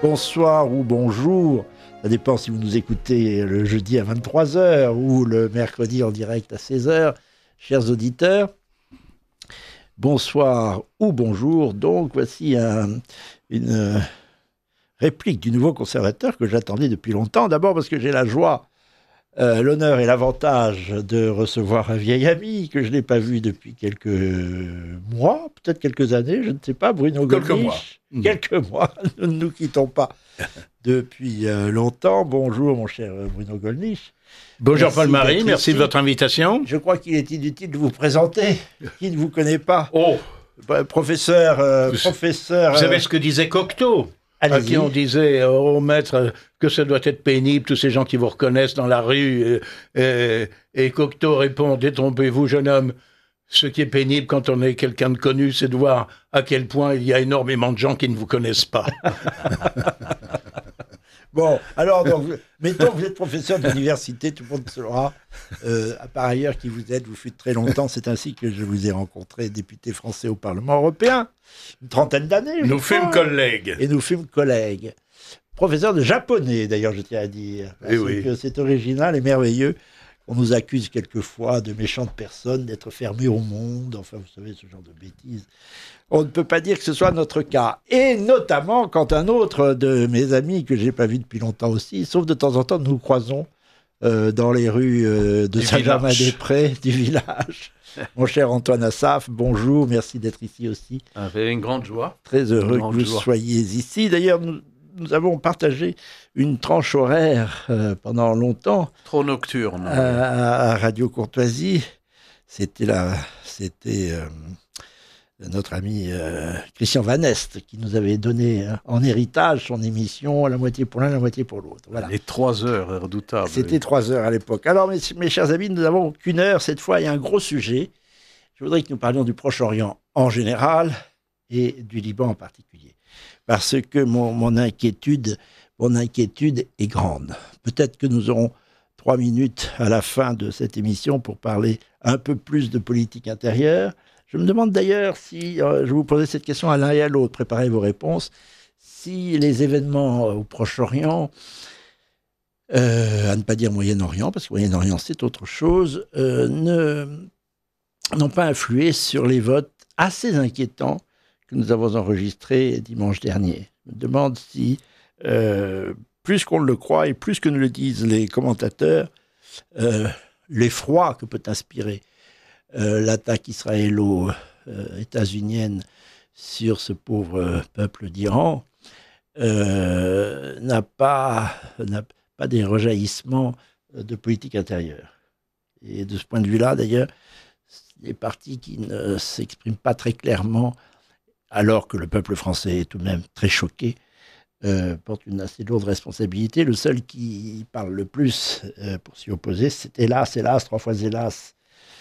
bonsoir ou bonjour. Ça dépend si vous nous écoutez le jeudi à 23h ou le mercredi en direct à 16h. Chers auditeurs, bonsoir ou bonjour. Donc, voici une réplique du nouveau conservateur que j'attendais depuis longtemps. D'abord parce que j'ai la joie, l'honneur et l'avantage de recevoir un vieil ami que je n'ai pas vu depuis quelques mois, peut-être quelques années, je ne sais pas, Bruno Gollnisch. Quelques mois, nous ne nous quittons pas depuis longtemps. Bonjour mon cher Bruno Gollnisch. Bonjour Paul-Marie, merci de votre invitation. Je crois qu'il est inutile de vous présenter, qui ne vous connaît pas. Oh, professeur. Vous savez ce que disait Cocteau, à qui on disait au maître que ça doit être pénible, tous ces gens qui vous reconnaissent dans la rue. Et Cocteau répond, détrompez-vous jeune homme, ce qui est pénible quand on est quelqu'un de connu, c'est de voir à quel point il y a énormément de gens qui ne vous connaissent pas. Bon, alors, donc, mettons que vous êtes professeur d'université, tout le monde saura, par ailleurs, qui vous êtes, vous fûtes très longtemps, c'est ainsi que je vous ai rencontré, député français au Parlement européen, une trentaine d'années. Nous fûmes collègues. Et nous fûmes collègues. Professeur de japonais, d'ailleurs, je tiens à dire. Parce que c'est original et merveilleux. On nous accuse quelquefois de méchantes personnes, d'être fermés au monde, enfin, vous savez, ce genre de bêtises. On ne peut pas dire que ce soit notre cas. Et notamment quand un autre de mes amis, que je n'ai pas vu depuis longtemps aussi, sauf de temps en temps, nous croisons dans les rues de Saint-Germain-des-Prés, du village. Mon cher Antoine Assaf, bonjour, merci d'être ici aussi. Avec une grande joie. Très heureux que vous soyez ici. D'ailleurs, nous avons partagé une tranche horaire pendant longtemps. Trop nocturne. À Radio Courtoisie. C'était notre ami Christian Van Est qui nous avait donné en héritage son émission, la moitié pour l'un, la moitié pour l'autre. Voilà. Les 3 heures redoutables. C'était 3 heures à l'époque. Alors, mes chers amis, nous n'avons qu'une heure. Cette fois, il y a un gros sujet. Je voudrais que nous parlions du Proche-Orient en général et du Liban en particulier. Parce que mon inquiétude est grande. Peut-être que nous aurons 3 minutes à la fin de cette émission pour parler un peu plus de politique intérieure. Je me demande d'ailleurs si, je vous posais cette question à l'un et à l'autre, préparez vos réponses, si les événements au Proche-Orient, à ne pas dire Moyen-Orient, parce que Moyen-Orient c'est autre chose, n'ont pas influé sur les votes assez inquiétants que nous avons enregistrés dimanche dernier. Je me demande si, plus qu'on le croit et plus que nous le disent les commentateurs, l'effroi que peut inspirer l'attaque israélo-états-unienne sur ce pauvre peuple d'Iran n'a pas des rejaillissements de politique intérieure. Et de ce point de vue-là, d'ailleurs, des partis qui ne s'expriment pas très clairement, alors que le peuple français est tout de même très choqué, porte une assez lourde responsabilité. Le seul qui parle le plus pour s'y opposer, c'est hélas, 3 fois hélas,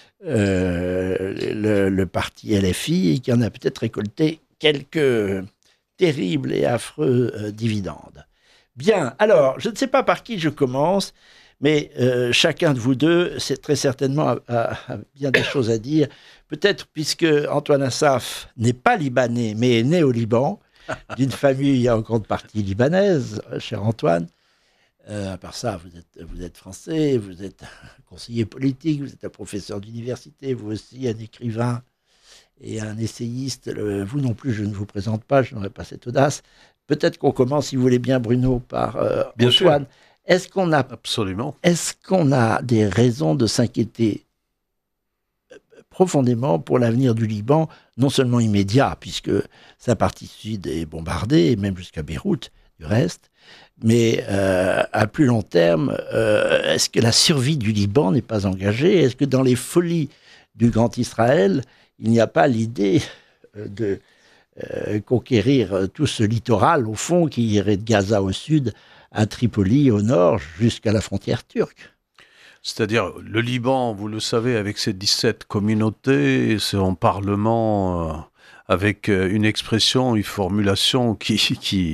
le parti LFI, et qui en a peut-être récolté quelques terribles et affreux dividendes. Bien, alors, je ne sais pas par qui je commence, mais chacun de vous deux, c'est très certainement a bien des choses à dire. Peut-être, puisque Antoine Assaf n'est pas libanais, mais est né au Liban, d'une famille en grande partie libanaise, cher Antoine. À part ça, vous êtes français, vous êtes un conseiller politique, vous êtes un professeur d'université, vous aussi un écrivain et un essayiste. Vous non plus, je ne vous présente pas, je n'aurai pas cette audace. Peut-être qu'on commence, si vous voulez bien, Bruno, par bien Antoine. Sûr. Absolument. Est-ce qu'on a des raisons de s'inquiéter profondément pour l'avenir du Liban, non seulement immédiat, puisque sa partie sud est bombardée, et même jusqu'à Beyrouth, du reste, mais à plus long terme, est-ce que la survie du Liban n'est pas engagée? Est-ce que dans les folies du Grand Israël, il n'y a pas l'idée de conquérir tout ce littoral, au fond, qui irait de Gaza au sud, à Tripoli au nord, jusqu'à la frontière turque? C'est-à-dire, le Liban, vous le savez, avec ses 17 communautés, son parlement, avec une expression, une formulation qui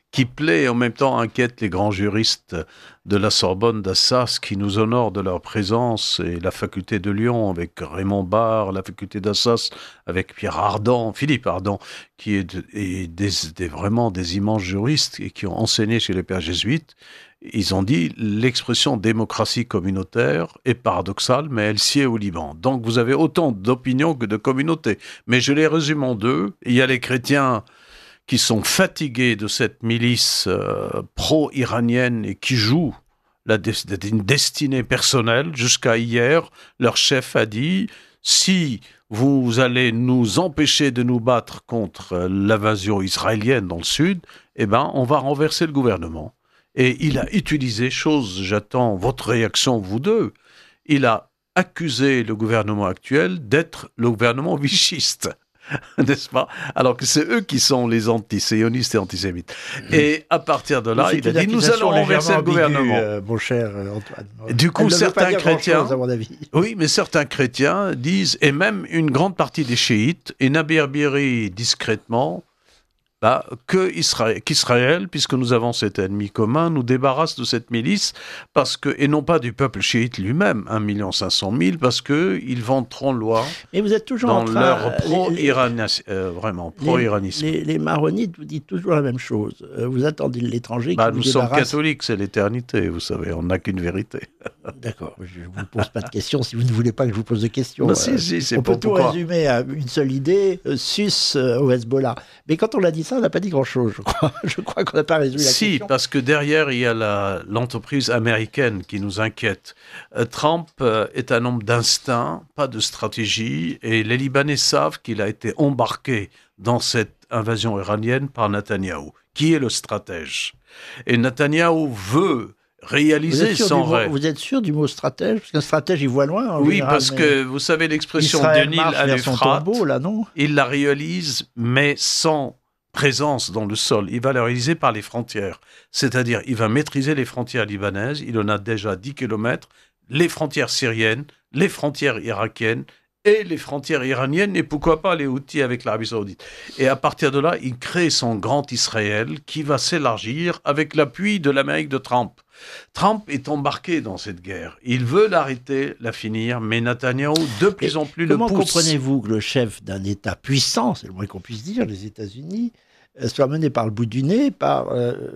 qui plaît et en même temps inquiète les grands juristes de la Sorbonne d'Assas qui nous honorent de leur présence, et la faculté de Lyon avec Raymond Barre, la faculté d'Assas avec Philippe Ardant, qui est vraiment des immenses juristes et qui ont enseigné chez les pères jésuites. Ils ont dit l'expression démocratie communautaire est paradoxale, mais elle sied au Liban. Donc vous avez autant d'opinions que de communautés. Mais je les résume en deux. Il y a les chrétiens qui sont fatigués de cette milice pro-iranienne et qui jouent une destinée personnelle. Jusqu'à hier, leur chef a dit « Si vous allez nous empêcher de nous battre contre l'invasion israélienne dans le sud, eh ben, on va renverser le gouvernement. » Et il a utilisé, j'attends votre réaction, vous deux, il a accusé le gouvernement actuel d'être le gouvernement vichiste. N'est-ce pas? Alors que c'est eux qui sont les antisionistes et antisémites. Et à partir de là, il a dit nous allons renverser le gouvernement. Mon cher Antoine. Du coup, certains chrétiens, à mon avis. Oui, mais certains chrétiens disent, et même une grande partie des chiites, et Nabir Biri discrètement, qu'Israël, puisque nous avons cet ennemi commun, nous débarrasse de cette milice, et non pas du peuple chiite lui-même, 1 500 000, parce qu'ils vendent trop loi. Mais vous êtes toujours dans leur pro-iranisme. Les maronites vous dites toujours la même chose. Vous attendez l'étranger qui vous nous sommes catholiques, c'est l'éternité, vous savez, on n'a qu'une vérité. D'accord, je ne vous pose pas de questions si vous ne voulez pas que je vous pose de questions. C'est on peut tout résumer à une seule idée, sus au Hezbollah. Mais quand on l'a dit ça, on n'a pas dit grand-chose, je crois. Je crois qu'on n'a pas résolu la question. Si, parce que derrière, il y a l'entreprise américaine qui nous inquiète. Trump est un homme d'instinct, pas de stratégie, et les Libanais savent qu'il a été embarqué dans cette invasion iranienne par Netanyahou, qui est le stratège. Et Netanyahou veut réaliser son rêve. Vous êtes sûr du mot stratège? Parce qu'un stratège, il voit loin. Oui, parce que vous savez l'expression de Nil à l'Euphrate, il la réalise, mais sans présence dans le sol. Il va la réaliser par les frontières. C'est-à-dire, il va maîtriser les frontières libanaises. Il en a déjà 10 kilomètres. Les frontières syriennes, les frontières irakiennes et les frontières iraniennes, et pourquoi pas les Houthis avec l'Arabie Saoudite. Et à partir de là, il crée son grand Israël qui va s'élargir avec l'appui de l'Amérique de Trump. Trump est embarqué dans cette guerre. Il veut l'arrêter, la finir, mais Netanyahou de plus en plus le pousse. Comment comprenez-vous que le chef d'un État puissant, c'est le moins qu'on puisse dire, les États-Unis, soit mené par le bout du nez par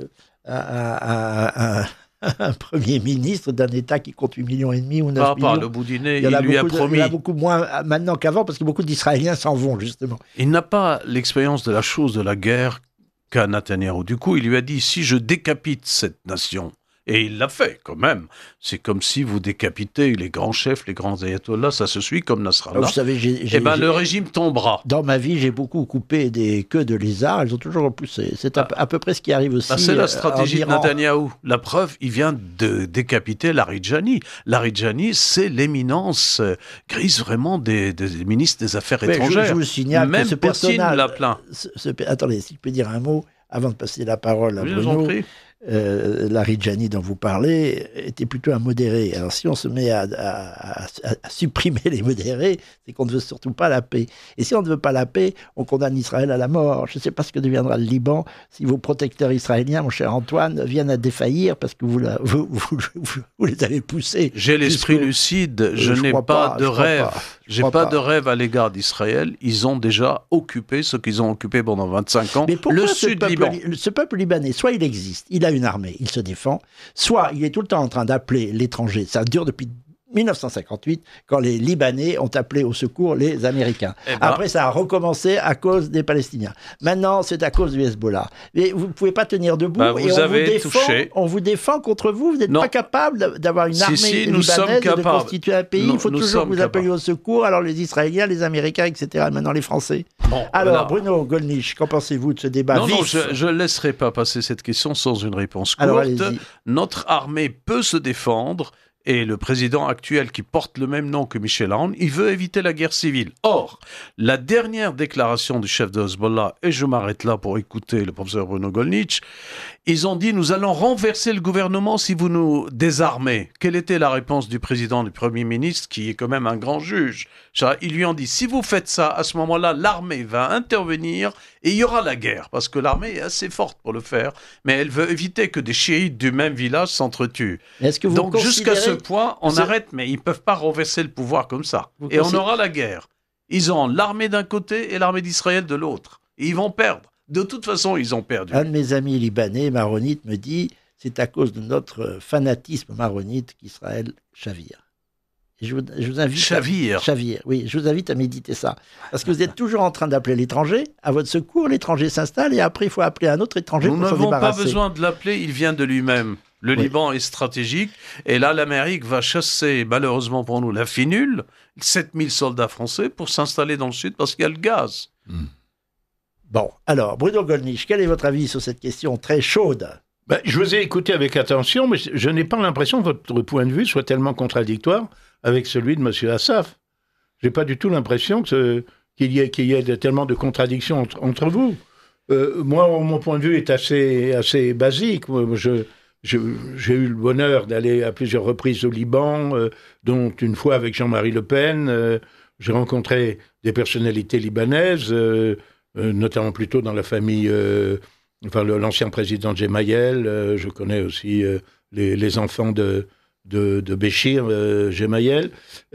un Premier ministre d'un État qui compte 8,5 millions ou 9 millions. Par le bout du nez, il lui a promis. Il y en a beaucoup moins maintenant qu'avant, parce que beaucoup d'Israéliens s'en vont, justement. Il n'a pas l'expérience de la chose de la guerre qu'a Netanyahou. Du coup, il lui a dit, si je décapite cette nation, et il l'a fait, quand même. C'est comme si vous décapitez les grands chefs, les grands ayatollahs, ça se suit comme Nasrallah. Vous savez, le régime tombera. Dans ma vie, j'ai beaucoup coupé des queues de lézards, elles ont toujours repoussé. C'est à peu près ce qui arrive aussi. C'est la stratégie de Netanyahou. La preuve, il vient de décapiter Larijani. Larijani, c'est l'éminence grise vraiment des ministres des Affaires étrangères. Je vous signale même que ce Poutine personnage... l'a plaint. Attendez, si je peux dire un mot, avant de passer la parole à Bruno... Larijani dont vous parlez était plutôt un modéré. Alors si on se met à supprimer les modérés, c'est qu'on ne veut surtout pas la paix. Et si on ne veut pas la paix, on condamne Israël à la mort. Je ne sais pas ce que deviendra le Liban si vos protecteurs israéliens, mon cher Antoine, viennent à défaillir parce que vous les avez poussés. J'ai l'esprit lucide, je n'ai pas de rêve. J'ai pas de rêve à l'égard d'Israël. Ils ont déjà occupé ce qu'ils ont occupé pendant 25 ans, le sud Liban. Ce peuple libanais, soit il existe, il a une armée, il se défend, soit il est tout le temps en train d'appeler l'étranger. Ça dure depuis 1958, quand les Libanais ont appelé au secours les Américains. Après, ça a recommencé à cause des Palestiniens. Maintenant, c'est à cause du Hezbollah. Mais vous ne pouvez pas tenir debout et on vous défend contre vous. Vous n'êtes pas capable d'avoir une armée libanaise et de constituer un pays. Il faut toujours que vous appeliez au secours. Alors les Israéliens, les Américains, etc. Et maintenant les Français. Alors, Bruno Gollnisch, qu'en pensez-vous de ce débat vif? Non, je ne laisserai pas passer cette question sans une réponse courte. Notre armée peut se défendre. et le président actuel qui porte le même nom que Michel Aoun, il veut éviter la guerre civile. Or, la dernière déclaration du chef de Hezbollah, et je m'arrête là pour écouter le professeur Bruno Gollnisch, ils ont dit « Nous allons renverser le gouvernement si vous nous désarmez ». Quelle était la réponse du président, du Premier ministre, qui est quand même un grand juge? Ils lui ont dit « Si vous faites ça, à ce moment-là, l'armée va intervenir et il y aura la guerre. » Parce que l'armée est assez forte pour le faire, mais elle veut éviter que des chiites du même village s'entretuent. Donc jusqu'à ce point, on arrête, mais ils ne peuvent pas renverser le pouvoir comme ça. Et on aura la guerre. Ils ont l'armée d'un côté et l'armée d'Israël de l'autre. Et ils vont perdre. De toute façon, ils ont perdu. Un de mes amis libanais, maronite, me dit « C'est à cause de notre fanatisme maronite qu'Israël chavire ». Je vous invite Chavire. Oui, je vous invite à méditer ça. Parce que vous êtes toujours en train d'appeler l'étranger à votre secours, l'étranger s'installe et après il faut appeler un autre étranger pour s'en débarrasser. Nous n'avons pas besoin de l'appeler, il vient de lui-même. Le Liban est stratégique et là l'Amérique va chasser, malheureusement pour nous, la finule, 7000 soldats français pour s'installer dans le sud parce qu'il y a le gaz. Bon, alors Bruno Gollnisch, quel est votre avis sur cette question très chaude? Je vous ai écouté avec attention, mais je n'ai pas l'impression que votre point de vue soit tellement contradictoire avec celui de M. Assaf. Je n'ai pas du tout l'impression qu'il y ait tellement de contradictions entre vous. Moi, mon point de vue est assez basique. J'ai eu le bonheur d'aller à plusieurs reprises au Liban, dont une fois avec Jean-Marie Le Pen. J'ai rencontré des personnalités libanaises, notamment plutôt dans la famille... l'ancien président Gemayel, je connais aussi les enfants de Béchir, Gemayel.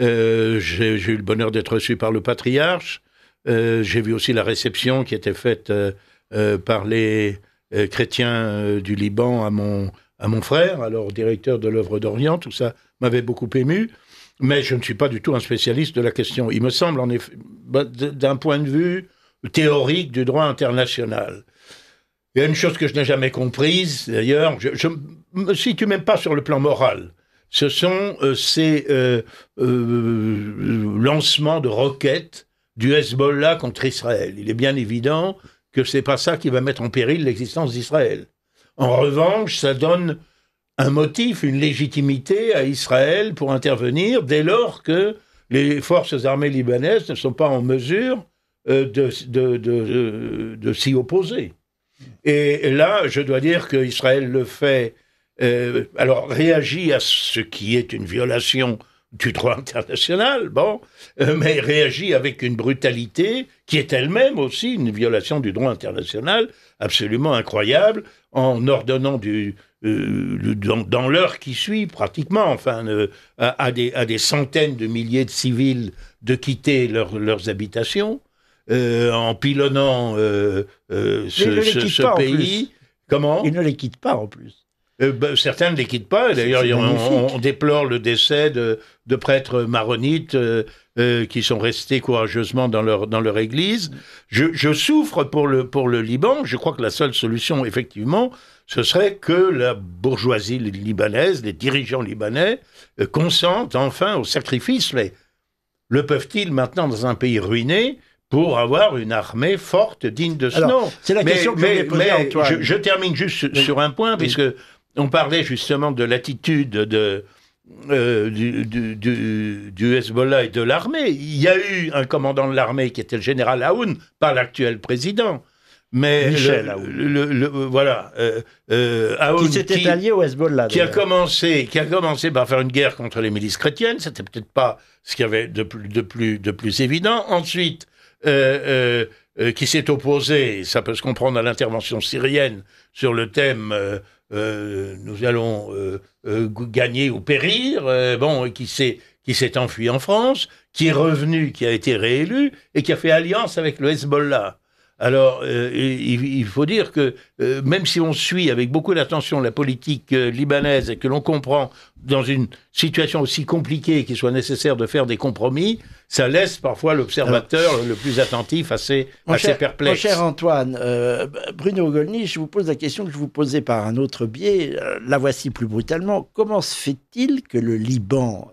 J'ai eu le bonheur d'être reçu par le patriarche. J'ai vu aussi la réception qui était faite par les chrétiens du Liban à mon frère, alors directeur de l'œuvre d'Orient. Tout ça m'avait beaucoup ému. Mais je ne suis pas du tout un spécialiste de la question. Il me semble, en effet, d'un point de vue théorique du droit international, il y a une chose que je n'ai jamais comprise, d'ailleurs, je me situe même pas sur le plan moral. Ce sont ces lancements de roquettes du Hezbollah contre Israël. Il est bien évident que c'est pas ça qui va mettre en péril l'existence d'Israël. En revanche, ça donne un motif, une légitimité à Israël pour intervenir dès lors que les forces armées libanaises ne sont pas en mesure de s'y opposer. Et là, je dois dire qu'Israël le fait, alors réagit à ce qui est une violation du droit international, mais réagit avec une brutalité qui est elle-même aussi une violation du droit international absolument incroyable, en ordonnant dans l'heure qui suit, pratiquement, à des centaines de milliers de civils de quitter leurs habitations. En pilonnant ce pays. Comment ? Ils ne les quittent pas en plus. Certains ne les quittent pas. D'ailleurs, on déplore le décès de prêtres maronites qui sont restés courageusement dans leur église. Je souffre pour le Liban. Je crois que la seule solution, effectivement, ce serait que la bourgeoisie libanaise, les dirigeants libanais, consentent enfin au sacrifice. Mais le peuvent-ils maintenant dans un pays ruiné pour avoir une armée forte, digne de ce nom? C'est la question que je voulais poser à Antoine. Je termine juste sur un point, puisque on parlait justement de l'attitude du Hezbollah et de l'armée. Il y a eu un commandant de l'armée qui était le général Aoun, pas l'actuel président. Mais Michel Aoun. Aoun qui s'était allié au Hezbollah. Qui a commencé par faire une guerre contre les milices chrétiennes. C'était peut-être pas ce qu'il y avait de plus évident. Ensuite, qui s'est opposé, ça peut se comprendre, à l'intervention syrienne sur le thème nous allons gagner ou périr, qui s'est enfui en France, qui est revenu, qui a été réélu et qui a fait alliance avec le Hezbollah. Alors, il faut dire que même si on suit avec beaucoup d'attention la politique libanaise et que l'on comprend dans une situation aussi compliquée qu'il soit nécessaire de faire des compromis, ça laisse parfois l'observateur le plus attentif assez perplexe. Mon cher Antoine, Bruno Gollnisch, je vous pose la question que je vous posais par un autre biais. La voici plus brutalement. Comment se fait-il que le Liban,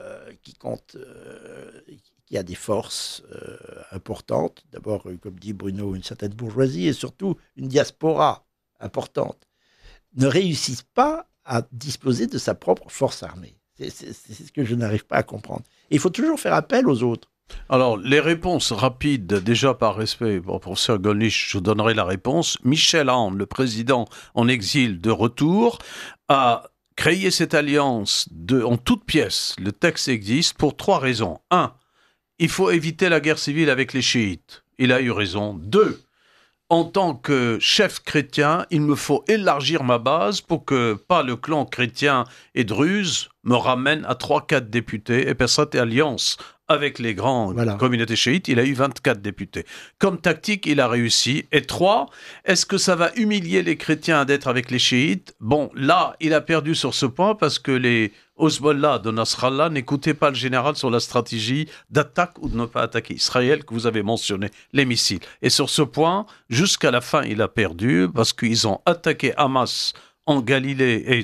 qui a des forces importantes, d'abord, comme dit Bruno, une certaine bourgeoisie et surtout une diaspora importante, ne réussisse pas à disposer de sa propre force armée? C'est ce que je n'arrive pas à comprendre. Et il faut toujours faire appel aux autres. Alors, les réponses rapides, déjà par respect pour professeur Gollnisch, je vous donnerai la réponse. Michel Aoun, le président en exil de retour, a créé cette alliance en toutes pièces. Le texte existe pour 3 raisons. 1, il faut éviter la guerre civile avec les chiites. Il a eu raison. 2, en tant que chef chrétien, il me faut élargir ma base pour que pas le clan chrétien et druze me ramène à 3-4 députés et par cette alliance avec les grandes communautés chiites, il a eu 24 députés. Comme tactique, il a réussi. Et 3, est-ce que ça va humilier les chrétiens d'être avec les chiites? Bon, là, il a perdu sur ce point parce que les Hezbollah de Nasrallah n'écoutaient pas le général sur la stratégie d'attaque ou de ne pas attaquer Israël que vous avez mentionné, les missiles. Et sur ce point, jusqu'à la fin, il a perdu parce qu'ils ont attaqué Hamas en Galilée et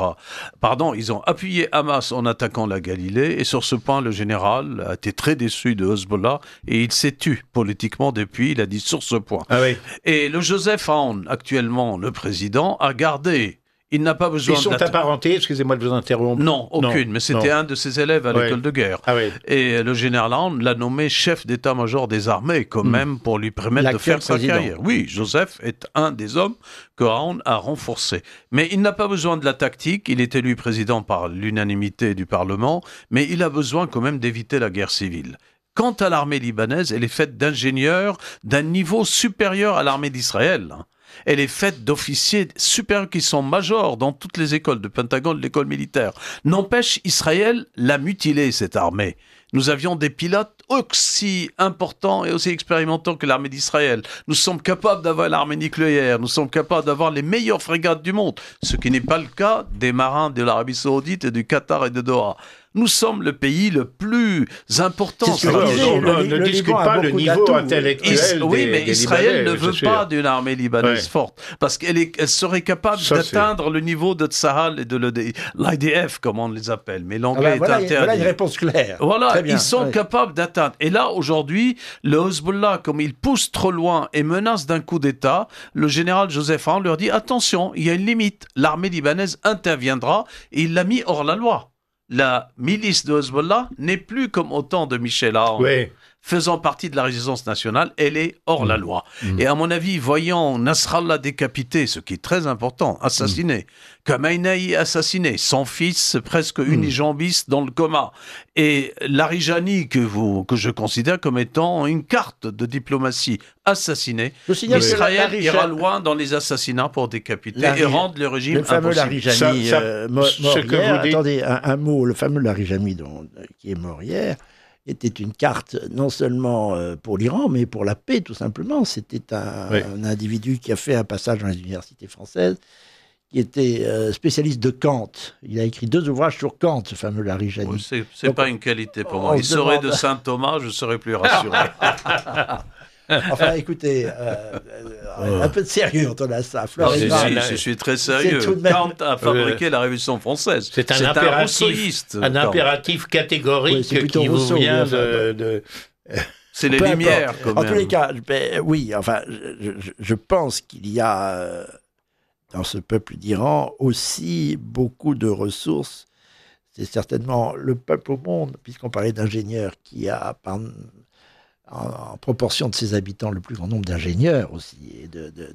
ils ont appuyé Hamas en attaquant la Galilée et sur ce point le général a été très déçu de Hezbollah et il s'est tu politiquement depuis, il a dit sur ce point. Ah oui. Et le Joseph Aoun, actuellement le président, a gardé. Il n'a pas besoin. Ils sont apparentés, excusez-moi de vous interrompre. Non, aucune, mais c'était un de ses élèves à l'école de guerre. Ah oui. Et le général Aoun l'a nommé chef d'état-major des armées, quand même, pour lui permettre de faire sa carrière. Oui, Joseph est un des hommes que Aoun a renforcé. Mais il n'a pas besoin de la tactique, il est élu président par l'unanimité du Parlement, mais il a besoin quand même d'éviter la guerre civile. Quant à l'armée libanaise, elle est faite d'ingénieurs d'un niveau supérieur à l'armée d'Israël. Elle est faite d'officiers supérieurs qui sont majors dans toutes les écoles, de Pentagone, de l'école militaire. N'empêche, Israël l'a mutilée, cette armée. Nous avions des pilotes aussi importants et aussi expérimentants que l'armée d'Israël. Nous sommes capables d'avoir l'armée nucléaire, nous sommes capables d'avoir les meilleures frégates du monde, ce qui n'est pas le cas des marins de l'Arabie Saoudite et du Qatar et de Doha. Nous sommes le pays le plus important. Ne discute pas le niveau intellectuel oui, mais Israël ne veut pas d'une armée libanaise forte, parce qu'elle serait capable d'atteindre le niveau de Tsahal et de l'IDF, comme on les appelle. Mais l'anglais est interdit. Voilà une réponse claire. Voilà, ils sont capables d'atteindre. Et là, aujourd'hui, le Hezbollah, comme il pousse trop loin et menace d'un coup d'État, le général Joseph Aoun leur dit « Attention, il y a une limite. L'armée libanaise interviendra. » Et il l'a mis hors la loi. La milice de Hezbollah n'est plus comme au temps de Michel Aoun, faisant partie de la résistance nationale, elle est hors la loi. Et à mon avis, voyant Nasrallah décapité, ce qui est très important, assassiné, Khamenei assassiné, son fils presque unijambiste dans le coma, et Larijani, que je considère comme étant une carte de diplomatie, assassiné, Israël ira loin dans les assassinats pour décapiter et rendre le régime impossible. Le fameux Larijani mort hier, attendez, un mot, le fameux Larijani qui est mort hier, était une carte non seulement pour l'Iran, mais pour la paix, tout simplement. C'était un individu qui a fait un passage dans les universités françaises, qui était spécialiste de Kant. Il a écrit 2 ouvrages sur Kant, ce fameux Larijani. C'est pas une qualité pour moi. Il serait de Saint Thomas, je serais plus rassuré. Enfin, écoutez, un peu de sérieux quand on a ça. Je suis très sérieux. Kant a fabriqué la Révolution française. C'est un impératif catégorique qui vous vient de... C'est les Lumières, quand même. En tous les cas, oui, enfin, je pense qu'il y a dans ce peuple d'Iran aussi beaucoup de ressources. C'est certainement le peuple au monde, puisqu'on parlait d'ingénieurs, qui a... en proportion de ses habitants, le plus grand nombre d'ingénieurs aussi, et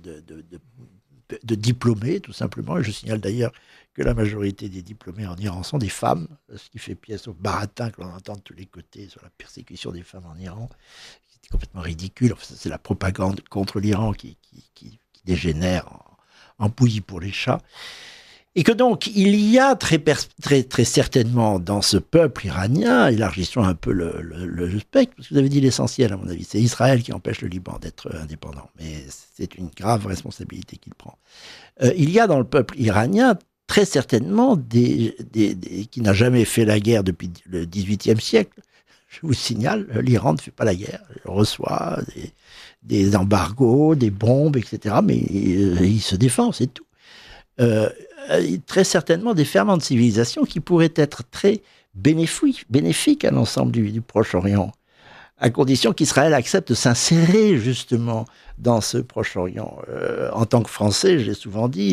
de diplômés, tout simplement. Et je signale d'ailleurs que la majorité des diplômés en Iran sont des femmes, ce qui fait pièce au baratin que l'on entend de tous les côtés sur la persécution des femmes en Iran, qui est complètement ridicule. Enfin, c'est la propagande contre l'Iran qui dégénère en bouillie pour les chats. Et que donc, il y a très certainement dans ce peuple iranien, élargissons un peu le spectre, parce que vous avez dit l'essentiel à mon avis, c'est Israël qui empêche le Liban d'être indépendant, mais c'est une grave responsabilité qu'il prend. Il y a dans le peuple iranien très certainement qui n'a jamais fait la guerre depuis le XVIIIe siècle. Je vous signale, l'Iran ne fait pas la guerre, il reçoit des embargos, des bombes, etc., mais il se défend, c'est tout. Très certainement des ferments de civilisation qui pourraient être très bénéfiques à l'ensemble du Proche-Orient, à condition qu'Israël accepte de s'insérer justement dans ce Proche-Orient. En tant que Français, j'ai souvent dit,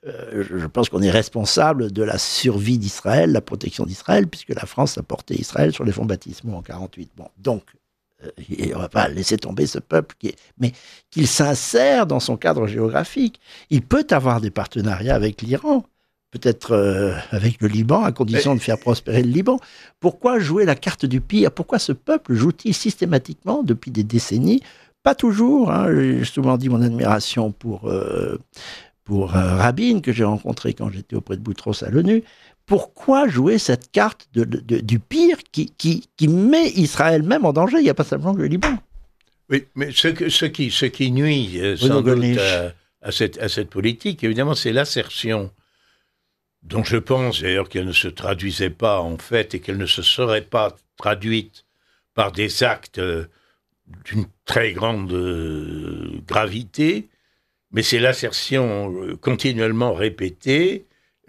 je pense qu'on est responsable de la survie d'Israël, la protection d'Israël, puisque la France a porté Israël sur les fonds baptismaux en 1948. Bon, donc, on ne va pas laisser tomber ce peuple, mais qu'il s'insère dans son cadre géographique. Il peut avoir des partenariats avec l'Iran, peut-être avec le Liban, à condition de faire prospérer le Liban. Pourquoi jouer la carte du pire? Pourquoi ce peuple joue-t-il systématiquement, depuis des décennies, pas toujours, j'ai souvent dit mon admiration pour Rabin, que j'ai rencontré quand j'étais auprès de Boutros à l'ONU. Pourquoi jouer cette carte du pire qui met Israël même en danger? Il n'y a pas simplement que le Liban. Oui, mais ce qui nuit sans doute à cette politique, évidemment, c'est l'assertion dont je pense d'ailleurs qu'elle ne se traduisait pas en fait et qu'elle ne se serait pas traduite par des actes d'une très grande gravité, mais c'est l'assertion continuellement répétée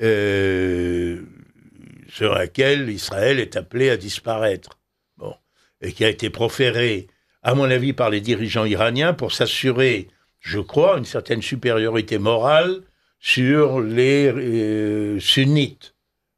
sur laquelle Israël est appelé à disparaître. Bon. Et qui a été proférée, à mon avis, par les dirigeants iraniens pour s'assurer, je crois, une certaine supériorité morale sur les sunnites.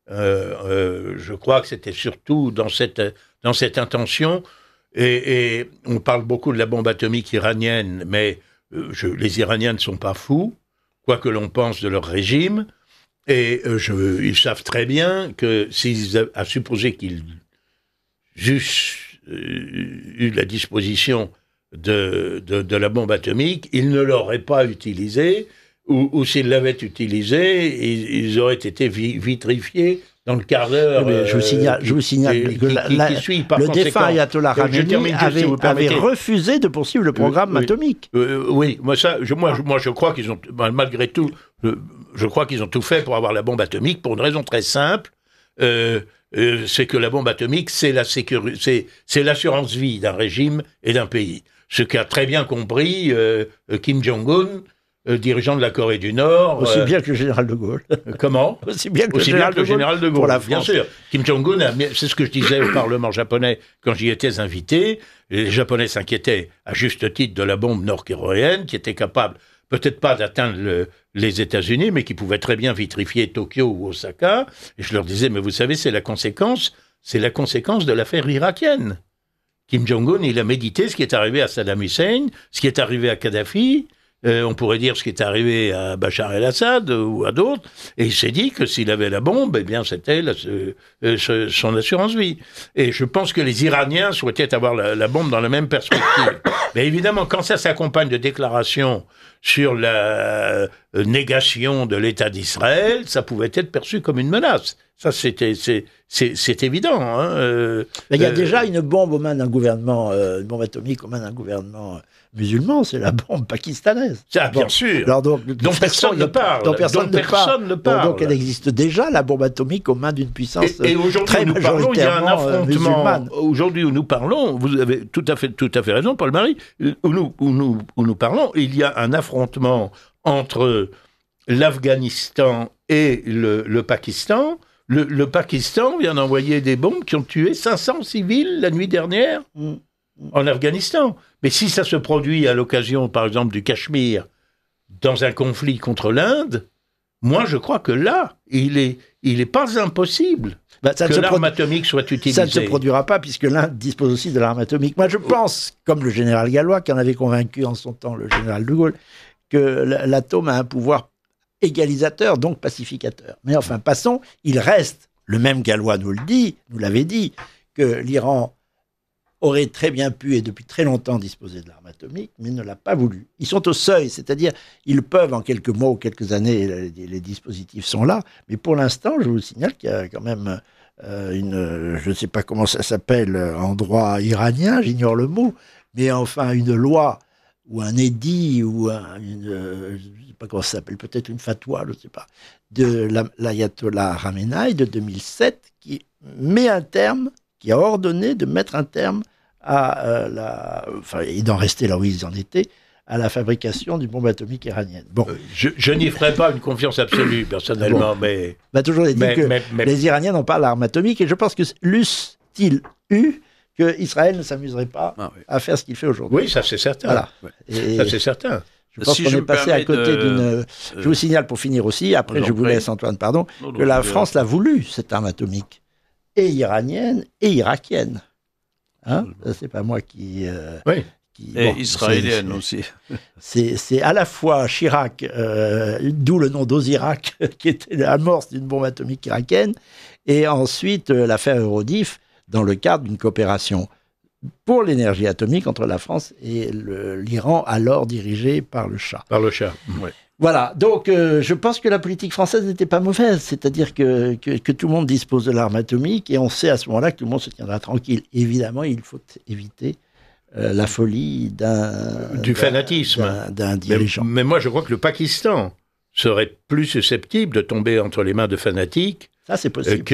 Je crois que c'était surtout dans cette intention, et on parle beaucoup de la bombe atomique iranienne, mais les Iraniens ne sont pas fous, quoi que l'on pense de leur régime, et ils savent très bien que à supposer qu'ils eussent eu la disposition de la bombe atomique, ils ne l'auraient pas utilisée, ou s'ils l'avaient utilisée, ils auraient été vitrifiés dans le quart d'heure. Je vous signale que le défunt Ayatollah Khamenei avait refusé de poursuivre le programme atomique. Oui, moi je crois qu'ils ont, malgré tout, je crois qu'ils ont tout fait pour avoir la bombe atomique pour une raison très simple. C'est que la bombe atomique, c'est l'assurance vie d'un régime et d'un pays. Ce qu'a très bien compris Kim Jong-un, dirigeant de la Corée du Nord. Aussi bien que le général de Gaulle. Comment? Aussi bien que le général de Gaulle. Pour la France. Bien sûr. Kim Jong-un, c'est ce que je disais au Parlement japonais quand j'y étais invité. Les Japonais s'inquiétaient à juste titre de la bombe nord-coréenne qui était capable, peut-être pas d'atteindre les États-Unis, mais qui pouvait très bien vitrifier Tokyo ou Osaka. Et je leur disais, mais vous savez, c'est la conséquence de l'affaire irakienne. Kim Jong-un, il a médité ce qui est arrivé à Saddam Hussein, ce qui est arrivé à Kadhafi. On pourrait dire ce qui est arrivé à Bachar el-Assad ou à d'autres, et il s'est dit que s'il avait la bombe, eh bien c'était son assurance vie. Et je pense que les Iraniens souhaitaient avoir la bombe dans la même perspective. Mais évidemment, quand ça s'accompagne de déclarations sur la négation de l'État d'Israël, ça pouvait être perçu comme une menace. Ça, c'est évident. Hein. Il y a déjà une bombe aux mains d'un gouvernement, une bombe atomique aux mains d'un gouvernement musulman, c'est la bombe pakistanaise. Ça, bien sûr. Alors dont personne ne parle. Dont personne ne parle. Donc elle existe déjà, la bombe atomique aux mains d'une puissance très majoritairement musulmane. Aujourd'hui où nous parlons, vous avez tout à fait raison, Paul-Marie, où nous parlons, il y a un affrontement entre l'Afghanistan et le Pakistan. Le Pakistan vient d'envoyer des bombes qui ont tué 500 civils la nuit dernière en Afghanistan. Mais si ça se produit à l'occasion, par exemple, du Cachemire, dans un conflit contre l'Inde, moi je crois que là, il est pas impossible que l'arme atomique soit utilisée. Ça ne se produira pas puisque l'Inde dispose aussi de l'arme atomique. Moi je pense, comme le général Gallois, qui en avait convaincu en son temps le général de Gaulle, que l'atome a un pouvoir égalisateur, donc pacificateur. Mais enfin, passons, il reste, le même Gallois nous l'avait dit, que l'Iran aurait très bien pu et depuis très longtemps disposer de l'arme atomique, mais ne l'a pas voulu. Ils sont au seuil, c'est-à-dire ils peuvent en quelques mois ou quelques années, les dispositifs sont là, mais pour l'instant, je vous signale qu'il y a quand même je ne sais pas comment ça s'appelle en droit iranien, j'ignore le mot, mais enfin une loi ou un édit ou je ne sais pas comment ça s'appelle, peut-être une fatwa, je ne sais pas, de l'ayatollah Khamenei de 2007 qui met un terme, qui a ordonné de mettre un terme à et d'en rester là où ils en étaient, à la fabrication d'une bombe atomique iranienne. Bon. Je n'y ferai pas une confiance absolue, personnellement, mais... toujours dit que les Iraniens n'ont pas l'arme atomique, et je pense que l'eussent-ils eu, qu'Israël ne s'amuserait pas à faire ce qu'il fait aujourd'hui. Oui, ça c'est certain. Voilà. Ça c'est certain. Je pense qu'on est passé à côté d'une... Je vous signale pour finir aussi, après je vous laisse Antoine, pardon, que la France l'a voulu, cette arme atomique, et iranienne et irakienne. Hein, c'est pas moi qui... oui. Et israélienne aussi. C'est à la fois Chirac, d'où le nom d'Osirak, qui était l'amorce d'une bombe atomique irakienne, et ensuite l'affaire Eurodif, dans le cadre d'une coopération pour l'énergie atomique entre la France et l'Iran, alors dirigé par le Shah. Par le Shah, oui. Voilà, donc je pense que la politique française n'était pas mauvaise, c'est-à-dire que tout le monde dispose de l'arme atomique, et on sait à ce moment-là que tout le monde se tiendra tranquille. Évidemment, il faut éviter la folie du fanatisme d'un dirigeant. Mais moi, je crois que le Pakistan serait plus susceptible de tomber entre les mains de fanatiques. Ça, c'est possible.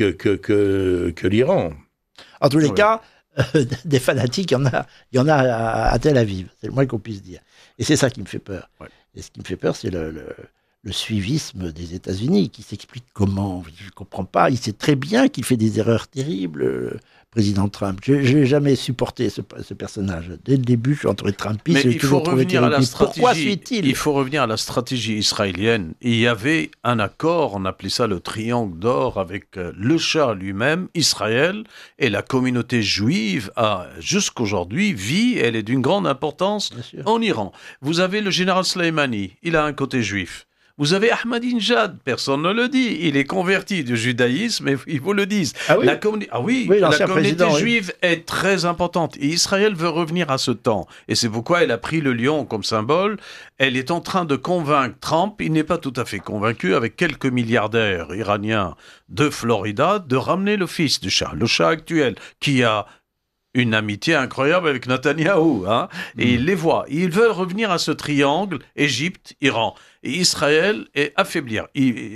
Que l'Iran. En tous les cas, des fanatiques, il y en a à Tel Aviv. C'est le moins qu'on puisse dire. Et c'est ça qui me fait peur. Ouais. Et ce qui me fait peur, c'est le suivisme des États-Unis, qui s'explique comment. Je ne comprends pas. Il sait très bien qu'il fait des erreurs terribles, président Trump. Je n'ai jamais supporté ce personnage. Dès le début, je suis entouré de Trumpistes. Mais il faut revenir à la stratégie. Pourquoi suit-il ? Il faut revenir à la stratégie israélienne. Il y avait un accord, on appelait ça le triangle d'or, avec le Shah lui-même, Israël, et la communauté juive, jusqu'aujourd'hui, vit, elle est d'une grande importance en Iran. Vous avez le général Soleimani, il a un côté juif. Vous avez Ahmadinejad, personne ne le dit, il est converti du judaïsme, et ils vous le disent. Ah oui, la communauté juive est très importante, et Israël veut revenir à ce temps. Et c'est pourquoi elle a pris le lion comme symbole. Elle est en train de convaincre Trump, il n'est pas tout à fait convaincu, avec quelques milliardaires iraniens de Florida, de ramener le fils du Shah, le Shah actuel, qui a une amitié incroyable avec Netanyahou, hein, et il les voit. Ils veulent revenir à ce triangle, Égypte, Iran, et Israël, et affaiblir.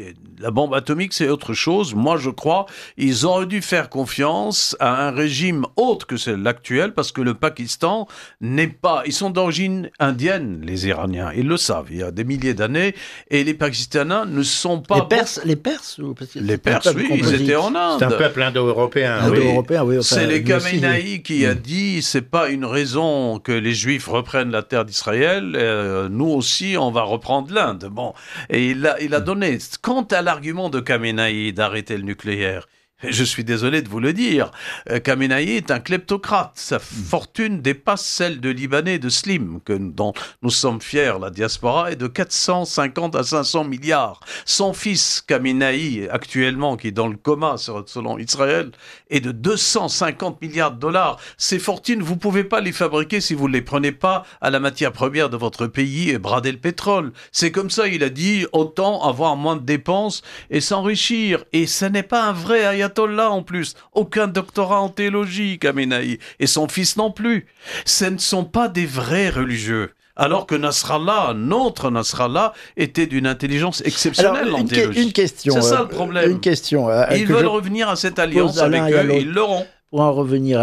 La bombe atomique, c'est autre chose. Moi, je crois, ils auraient dû faire confiance à un régime autre que celle actuel, parce que le Pakistan n'est pas... Ils sont d'origine indienne, les Iraniens. Ils le savent, il y a des milliers d'années, et les Pakistanais ne sont pas... Les Perses Les Perses, oui, ils étaient en Inde. C'est un peuple indo-européen. Oui. C'est les Khamenei qui a dit, c'est pas une raison que les Juifs reprennent la terre d'Israël, nous aussi, on va reprendre l'Inde. Bon, et il a donné. Quant à l'argument de Khamenei d'arrêter le nucléaire, je suis désolé de vous le dire, Khamenei est un kleptocrate. Sa fortune dépasse celle de Libanais de Slim, dont nous sommes fiers, la diaspora, est de 450 à 500 milliards. Son fils Khamenei, actuellement, qui est dans le coma, selon Israël, est de 250 milliards de dollars. Ces fortunes, vous ne pouvez pas les fabriquer si vous ne les prenez pas à la matière première de votre pays et brader le pétrole. C'est comme ça, il a dit, autant avoir moins de dépenses et s'enrichir. Et ce n'est pas un vrai ayatollah en plus. Aucun doctorat en théologie, Khamenei. Et son fils non plus. Ce ne sont pas des vrais religieux. Alors que Nasrallah, notre Nasrallah, était d'une intelligence exceptionnelle en théologie. Une question. C'est ça le problème. Une question. Ils veulent revenir à cette alliance avec eux et ils l'auront. Pour en revenir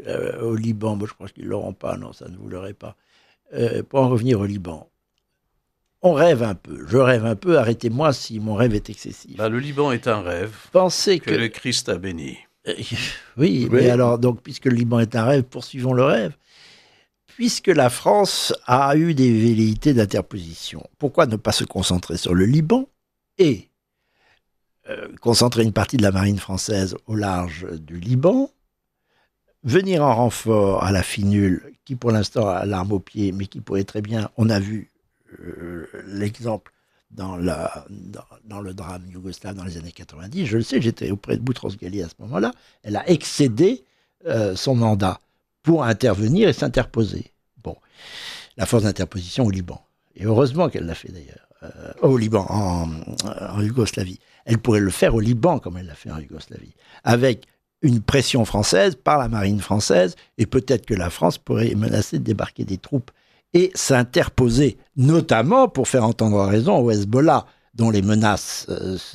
au Liban, moi je pense qu'ils ne l'auront pas, non, ça ne vous l'aurait pas. Pour en revenir au Liban, on rêve un peu, je rêve un peu, arrêtez-moi si mon rêve est excessif. Le Liban est un rêve Pensez que le Christ a béni. Oui, mais alors, donc, puisque le Liban est un rêve, poursuivons le rêve. Puisque la France a eu des velléités d'interposition, pourquoi ne pas se concentrer sur le Liban et concentrer une partie de la marine française au large du Liban, venir en renfort à la Finule, qui pour l'instant a l'arme au pied, mais qui pourrait très bien, on a vu l'exemple dans le drame yougoslave dans les années 90, je le sais, j'étais auprès de Boutros-Ghali à ce moment-là, elle a excédé son mandat pour intervenir et s'interposer. Bon, la force d'interposition au Liban. Et heureusement qu'elle l'a fait d'ailleurs. Au Liban, en Yougoslavie. Elle pourrait le faire au Liban comme elle l'a fait en Yougoslavie. Avec une pression française par la marine française, et peut-être que la France pourrait menacer de débarquer des troupes et s'interposer, notamment pour faire entendre raison au Hezbollah, dont les menaces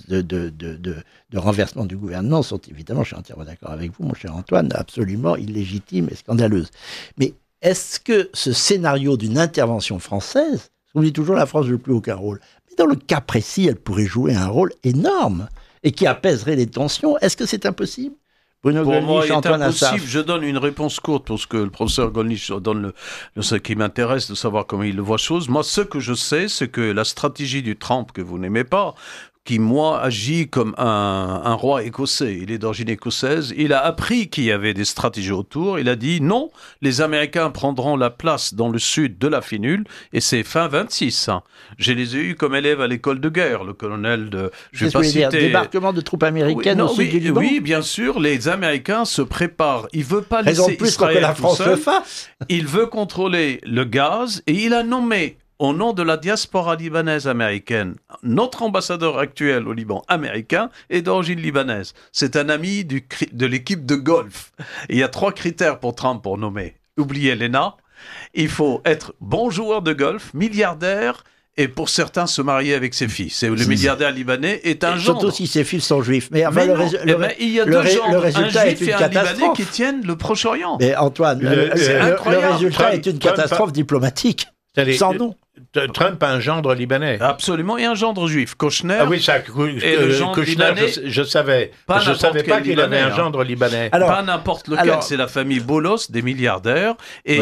de renversement du gouvernement sont évidemment, je suis entièrement d'accord avec vous, mon cher Antoine, absolument illégitimes et scandaleuses. Mais est-ce que ce scénario d'une intervention française, on dit toujours la France ne joue plus aucun rôle, mais dans le cas précis, elle pourrait jouer un rôle énorme et qui apaiserait les tensions, est-ce que c'est impossible ? Bruno Pour moi, Gollnisch, il est Antoine impossible. Assaf. Je donne une réponse courte parce que le professeur Gollnisch donne ce qui m'intéresse de savoir comment il le voit chose. Moi, ce que je sais, c'est que la stratégie du Trump que vous n'aimez pas, qui, moi, agit comme un roi écossais. Il est d'origine écossaise. Il a appris qu'il y avait des stratégies autour. Il a dit non, les Américains prendront la place dans le sud de la finule et c'est fin 26. Hein. Je les ai eus comme élèves à l'école de guerre. Le colonel de... Je vais pas citer... Débarquement de troupes américaines au sud du Liban. Oui, bien sûr. Les Américains se préparent. Il veut pas laisser plus Israël que la France le fasse. Il veut contrôler le gaz et il a nommé au nom de la diaspora libanaise américaine, notre ambassadeur actuel au Liban américain est d'origine libanaise. C'est un ami de l'équipe de golf. Et il y a 3 critères pour Trump pour nommer. Oubliez l'ENA, il faut être bon joueur de golf, milliardaire, et pour certains se marier avec ses fils. Le milliardaire libanais est un gendre. Surtout si ses fils sont juifs. Mais enfin, il y a deux gendres, le résultat un juif est une et un catastrophe. Libanais qui tiennent le Proche-Orient. Mais Antoine, le résultat est une catastrophe diplomatique. Sans nom. Trump a un gendre libanais. Absolument, et un gendre juif. Kushner. Ah oui, ça, et le gendre libanais. Je savais. Je ne savais pas qu'il avait un gendre libanais. Alors, pas n'importe lequel, c'est la famille Bolos, des milliardaires, et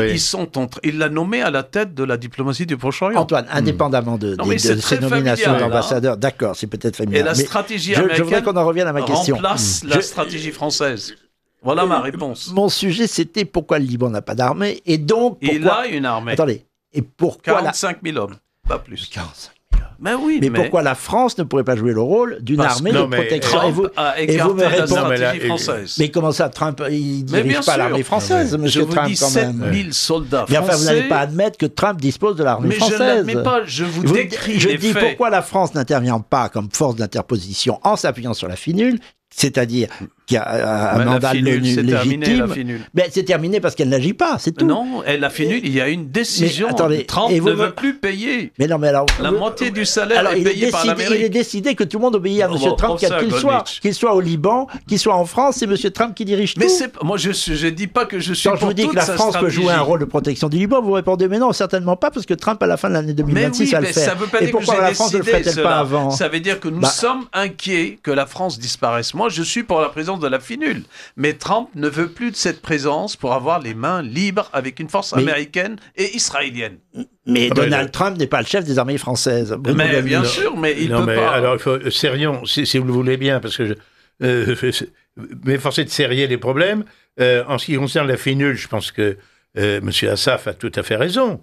il l'a nommé à la tête de la diplomatie du Proche-Orient. Antoine, indépendamment de ces nominations d'ambassadeurs, d'accord, c'est peut-être familial. Et la stratégie américaine je voudrais qu'on en revienne à ma question. Remplace la stratégie française. Voilà ma réponse. Mon sujet, c'était pourquoi le Liban n'a pas d'armée, et donc pourquoi... Il a une armée. Attendez. Et pourquoi 45 000 hommes, pas plus. 45 000 hommes. Ben oui, mais pourquoi la France ne pourrait pas jouer le rôle d'une armée de protection? Trump a écarté la stratégie française. Mais comment ça, Trump, il ne dirige pas l'armée française, monsieur Trump, quand même. 7 000 soldats français. Mais enfin, vous n'allez pas admettre que Trump dispose de l'armée française. Mais je ne l'admets pas, je vous décris Je les dis faits. pourquoi la France n'intervient pas comme force d'interposition en s'appuyant sur la finule, c'est-à-dire qu'il y a un mandat de l'ONU légitime. Mais c'est terminé parce qu'elle n'agit pas, c'est tout. Non, la finule, il y a une décision. Trump ne veut plus payer. Mais non, mais alors, la moitié du salaire est payée par l'Amérique. Il est décidé que tout le monde obéit à M. Trump, quel qu'il soit au Liban, qu'il soit en France, c'est M. Trump qui dirige tout. Mais moi, je ne dis pas que je suis pour toute sa stratégie. Quand je vous dis que la France peut jouer un rôle de protection du Liban, vous répondez mais non, certainement pas, parce que Trump, à la fin de l'année 2026, va le faire. Ça veut pas et dire pourquoi que la France ne le ferait-elle pas avant? Ça veut dire que nous sommes inquiets que la France disparaisse. Moi, je suis pour la présence de la finule. Mais Trump ne veut plus de cette présence pour avoir les mains libres avec une force américaine et israélienne. Mais Donald Trump n'est pas le chef des armées françaises. Mais bien sûr, mais il peut pas. Alors, serrions, si vous le voulez bien, parce que m'efforcer de serrer les problèmes. En ce qui concerne la finule, je pense que M. Assaf a tout à fait raison.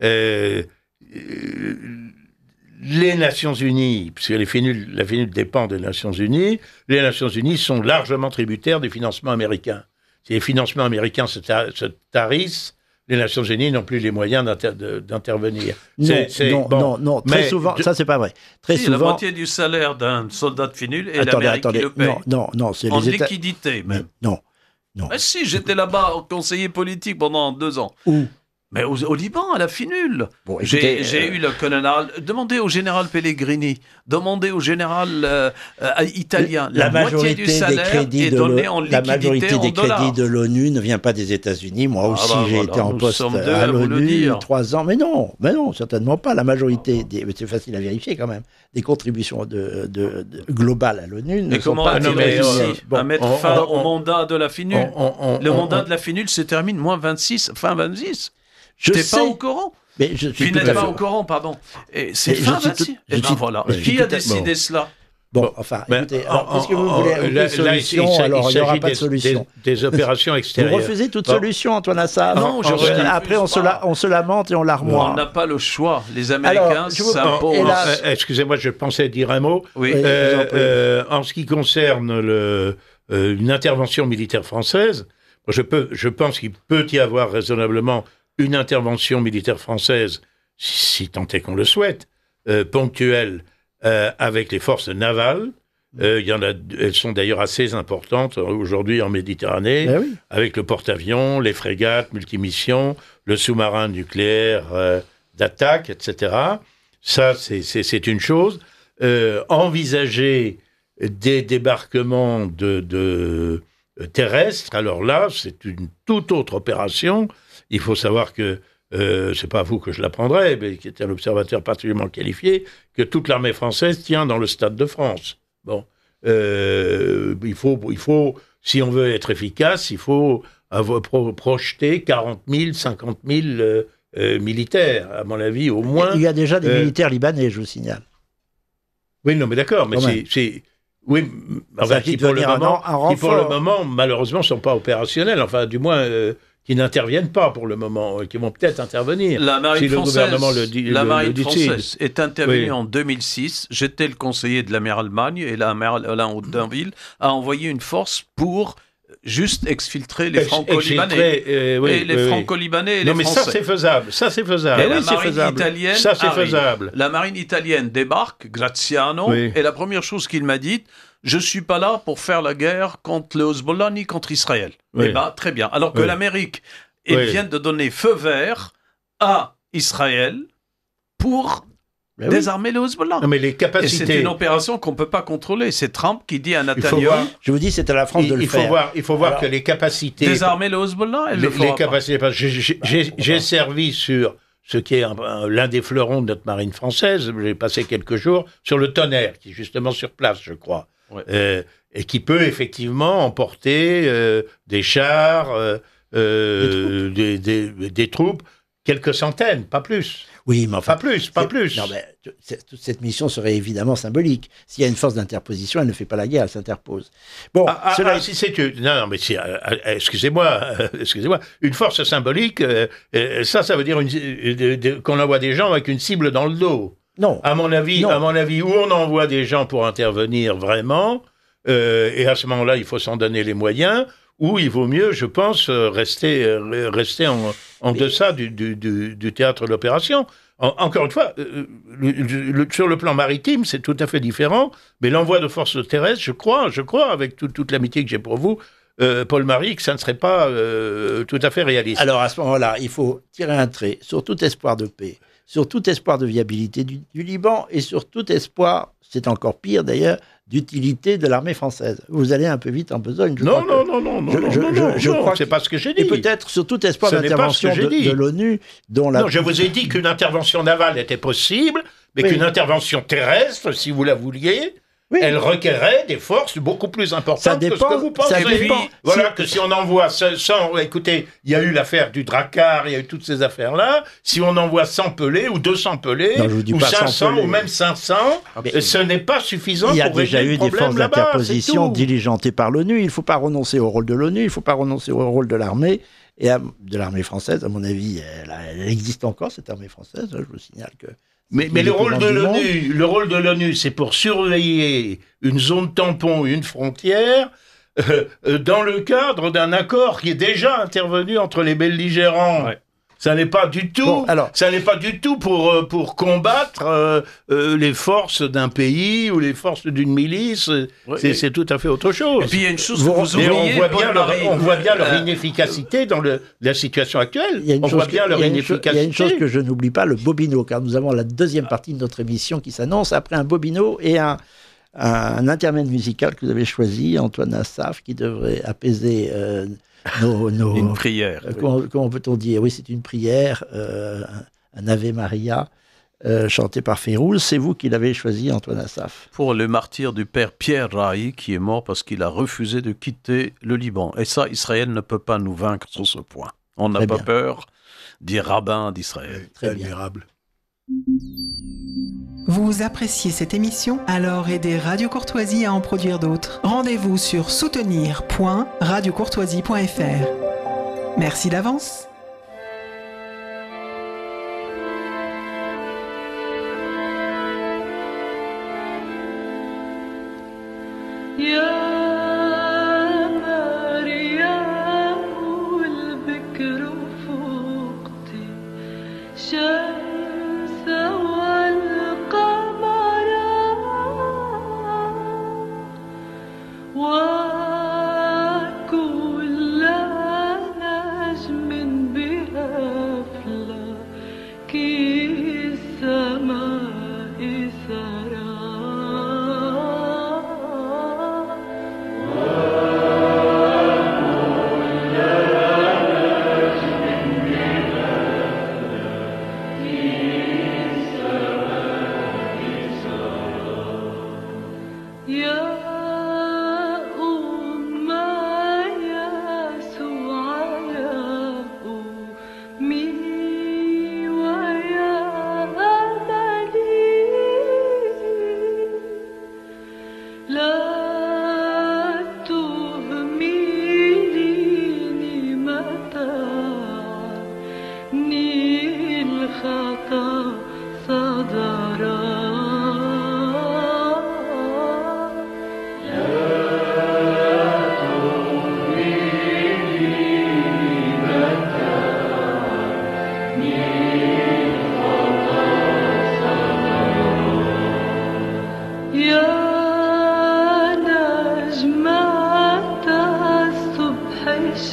Les Nations Unies, puisque la finule dépend des Nations Unies, les Nations Unies sont largement tributaires des financements américains. Si les financements américains se tarissent, les Nations Unies n'ont plus les moyens d'intervenir. Non, très souvent, ça c'est pas vrai. Très souvent, la moitié du salaire d'un soldat de finule est l'Amérique qui le paye. Non, c'est en les liquidité même. Non. Mais si, j'étais là-bas conseiller politique pendant 2 ans. Où? Mais au Liban, à la finule. Bon, j'ai eu le colonel. Demandez au général Pellegrini, demandez au général italien. La majorité du salaire des crédits est donnée en liquidité. La majorité des crédits de l'ONU ne vient pas des États-Unis. Moi aussi, j'ai été en poste à l'ONU 3 ans. Mais non, certainement pas. La majorité c'est facile à vérifier quand même. Des contributions globales à l'ONU ne sont pas. Mais comment a-t-il réussi à mettre fin au mandat de la finule? Le mandat de la finule se termine fin 26. Je n'étais pas au courant. Mais je suis tu n'es pas au courant, pardon. C'est fin 26. Et ben voilà. Qui a décidé cela? Bon, enfin, écoutez, puisque vous voulez une solution, alors il n'y aura pas de solution. Des opérations extérieures. Vous refusez toute solution, Antoine Assaf? Non, après, on se lamente et on larmoie. On n'a pas le choix. Les Américains s'imposent. Excusez-moi, je pensais dire un mot. Oui. En ce qui concerne une intervention militaire française, je pense qu'il peut y avoir raisonnablement une intervention militaire française, si tant est qu'on le souhaite, ponctuelle, avec les forces navales. Elles sont d'ailleurs assez importantes aujourd'hui en Méditerranée, avec le porte-avions, les frégates multimissions, le sous-marin nucléaire d'attaque, etc. Ça, c'est une chose. Envisager des débarquements terrestres, alors là, c'est une toute autre opération. Il faut savoir que, c'est pas à vous que je l'apprendrai, mais qui est un observateur particulièrement qualifié, que toute l'armée française tient dans le Stade de France. Bon, il faut si on veut être efficace, il faut projeter 40 000, 50 000 militaires, à mon avis, au moins. Il y a déjà des militaires libanais, je vous signale. Oui, non, mais d'accord, mais c'est oui, enfin, qui pour le moment, malheureusement, ne sont pas opérationnels, enfin, du moins, qui n'interviennent pas pour le moment, qui vont peut-être intervenir. La marine française, la marine française est intervenue en 2006. J'étais le conseiller de l'amiral Magne, et l'amiral Alain Haudenville a envoyé une force pour juste exfiltrer les franco-libanais. Les franco-libanais et les Français. Non, mais ça, c'est faisable. Ça, c'est faisable. Et la marine italienne ça, c'est faisable. La marine italienne débarque, Graziano, et la première chose qu'il m'a dite, je ne suis pas là pour faire la guerre contre le Hezbollah ni contre Israël. Eh bien, très bien. Alors que l'Amérique vient de donner feu vert à Israël pour désarmer le Hezbollah. Non, mais les capacités... Et c'est une opération qu'on ne peut pas contrôler. C'est Trump qui dit à Netanyahu... Je vous dis, c'est à la France de le faire. Il faut voir que les capacités... Désarmer le Hezbollah, les capacités... J'ai servi sur ce qui est l'un des fleurons de notre marine française. J'ai passé quelques jours sur le Tonnerre, qui est justement sur place, je crois. Et qui peut effectivement emporter des chars, des troupes, quelques centaines, pas plus. Oui, mais enfin... Pas plus. Non, mais toute cette mission serait évidemment symbolique. S'il y a une force d'interposition, elle ne fait pas la guerre, elle s'interpose. Bon, si c'est une... Non, mais excusez-moi. Une force symbolique, ça veut dire qu'on envoie des gens avec une cible dans le dos. Non. À mon avis, où on envoie des gens pour intervenir vraiment, et à ce moment-là, il faut s'en donner les moyens, ou il vaut mieux, je pense, rester en deçà du théâtre de l'opération. Encore une fois, sur le plan maritime, c'est tout à fait différent, mais l'envoi de forces terrestres, je crois, avec toute l'amitié que j'ai pour vous, Paul-Marie, que ça ne serait pas tout à fait réaliste. Alors, à ce moment-là, il faut tirer un trait sur tout espoir de paix, sur tout espoir de viabilité du Liban et sur tout espoir, c'est encore pire d'ailleurs, d'utilité de l'armée française. Vous allez un peu vite en besogne. Non, c'est pas ce que j'ai dit. Et peut-être sur tout espoir d'intervention de l'ONU, dont la... Non, je vous ai dit qu'une intervention navale était possible, mais qu'une intervention terrestre, si vous la vouliez... Oui. Elle requerrait des forces beaucoup plus importantes que ce que vous pensez. Voilà, que si on envoie 100... Écoutez, il y a eu l'affaire du Drakkar, il y a eu toutes ces affaires-là. Si on envoie 100 pelés, ou 200 pelés, ou 500, ou même 500, ce n'est pas suffisant pour régler le problème là-bas. Il y a déjà eu des forces d'interposition diligentées par l'ONU. Il ne faut pas renoncer au rôle de l'ONU, il ne faut pas renoncer au rôle de l'armée. Et de l'armée française, à mon avis, elle existe encore, cette armée française. Je vous signale que... Mais le rôle de l'ONU, c'est pour surveiller une zone tampon, une frontière, dans le cadre d'un accord qui est déjà intervenu entre les belligérants. Ouais. Ça n'est pas du tout, pour combattre les forces d'un pays ou les forces d'une milice. C'est tout à fait autre chose. Et puis il y a une chose que vous oubliez, on voit bien leur inefficacité dans la situation actuelle. Il y a une chose que je n'oublie pas, le bobino, car nous avons la deuxième partie de notre émission qui s'annonce après un bobino et un intermède musical que vous avez choisi, Antoine Assaf, qui devrait apaiser une prière. Comment peut-on dire? Oui, c'est une prière, un Ave Maria, chanté par Férouz. C'est vous qui l'avez choisi, Antoine Assaf. Pour le martyre du père Pierre Rahi, qui est mort parce qu'il a refusé de quitter le Liban. Et ça, Israël ne peut pas nous vaincre sur ce point. On n'a pas peur des rabbins d'Israël. Très admirable. Vous appréciez cette émission? Alors aidez Radio Courtoisie à en produire d'autres. Rendez-vous sur soutenir.radiocourtoisie.fr. Merci d'avance.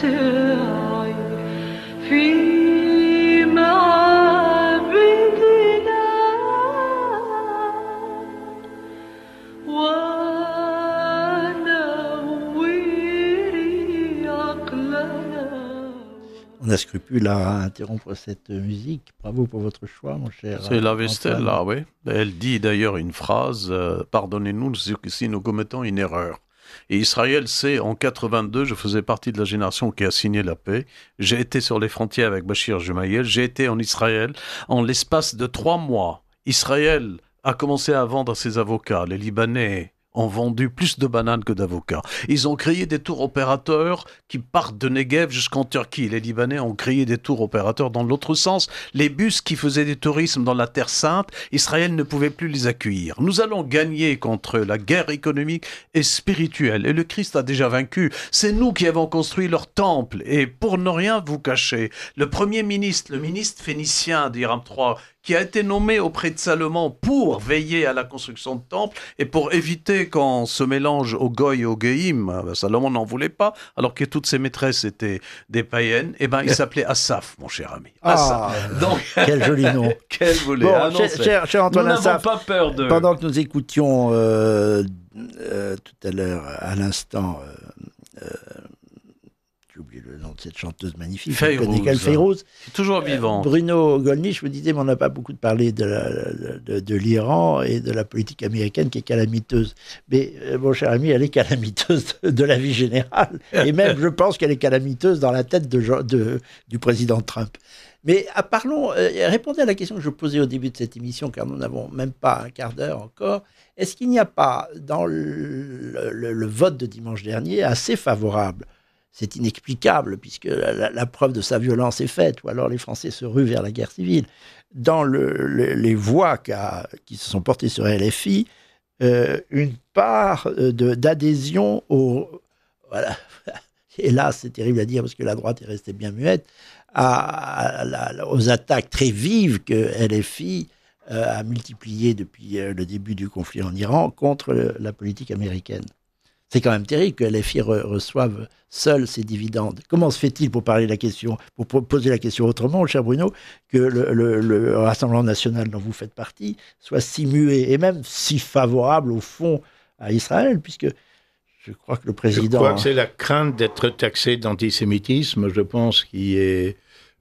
On a scrupule à interrompre cette musique. Bravo pour votre choix, mon cher. C'est la Vestel, là, oui. Elle dit d'ailleurs une phrase, pardonnez-nous si nous commettons une erreur. Et Israël, c'est en 82, je faisais partie de la génération qui a signé la paix. J'ai été sur les frontières avec Bachir Gemayel. J'ai été en Israël. En l'espace de 3 mois, Israël a commencé à vendre ses avocats. Les Libanais ont vendu plus de bananes que d'avocats. Ils ont créé des tours opérateurs qui partent de Negev jusqu'en Turquie. Les Libanais ont créé des tours opérateurs dans l'autre sens. Les bus qui faisaient du tourisme dans la Terre Sainte, Israël ne pouvait plus les accueillir. Nous allons gagner contre eux la guerre économique et spirituelle. Et le Christ a déjà vaincu. C'est nous qui avons construit leur temple. Et pour ne rien vous cacher, le premier ministre, le ministre phénicien d'Hiram III, qui a été nommé auprès de Salomon pour veiller à la construction de temples et pour éviter qu'on se mélange aux Goy et aux Goïm. Salomon n'en voulait pas, alors que toutes ses maîtresses étaient des païennes. Eh ben, il s'appait Assaf, mon cher ami. Assaf. Donc, quel joli nom. Quel voulait bon, cher Antoine nous Assaf, n'avons pas peur de... Pendant que nous écoutions tout à l'heure, à l'instant... j'ai oublié le nom de cette chanteuse magnifique, Fayrouz. C'est toujours vivant. Bruno Gollnisch me disait, mais on n'a pas beaucoup parlé de l'Iran et de la politique américaine qui est calamiteuse. Mais mon cher ami, elle est calamiteuse de la vie générale. Et même, je pense qu'elle est calamiteuse dans la tête du président Trump. Mais répondez à la question que je posais au début de cette émission, car nous n'avons même pas un quart d'heure encore. Est-ce qu'il n'y a pas, dans le vote de dimanche dernier, assez favorable? C'est inexplicable, puisque la preuve de sa violence est faite, ou alors les Français se ruent vers la guerre civile. Dans les voix qui se sont portées sur LFI, une part d'adhésion voilà, et là c'est terrible à dire parce que la droite est restée bien muette, aux attaques très vives que LFI a multipliées depuis le début du conflit en Iran contre la politique américaine. C'est quand même terrible que LFI reçoive seul ses dividendes. Comment se fait-il, pour poser la question autrement, cher Bruno, que le Rassemblement national dont vous faites partie soit si muet et même si favorable au fond à Israël, puisque je crois que le président... Je crois que c'est la crainte d'être taxé d'antisémitisme, je pense, qui est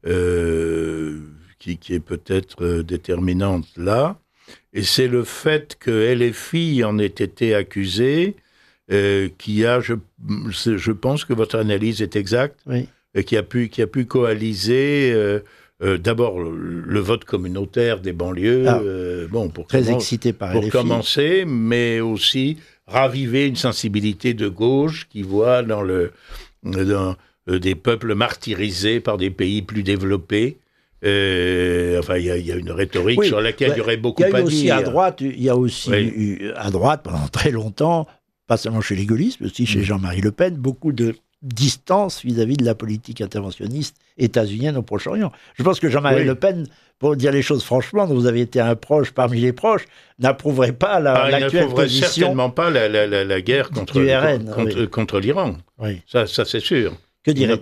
peut-être déterminante là. Et c'est le fait que LFI en ait été accusé... qui a, je pense que votre analyse est exacte, oui. Qui a pu coaliser d'abord le vote communautaire des banlieues, pour commencer, mais aussi raviver une sensibilité de gauche qui voit dans des peuples martyrisés par des pays plus développés. Enfin, il y a une rhétorique sur laquelle il y aurait beaucoup à dire. Il y a aussi eu à droite pendant très longtemps, pas seulement chez les gaullistes, mais aussi chez Jean-Marie Le Pen, beaucoup de distance vis-à-vis de la politique interventionniste états-unienne au Proche-Orient. Je pense que Jean-Marie Le Pen, pour dire les choses franchement, dont vous avez été un proche parmi les proches, n'approuverait pas l'actuelle position. Certainement pas la guerre contre l'Iran. Oui. Ça c'est sûr. Que dirait-il ?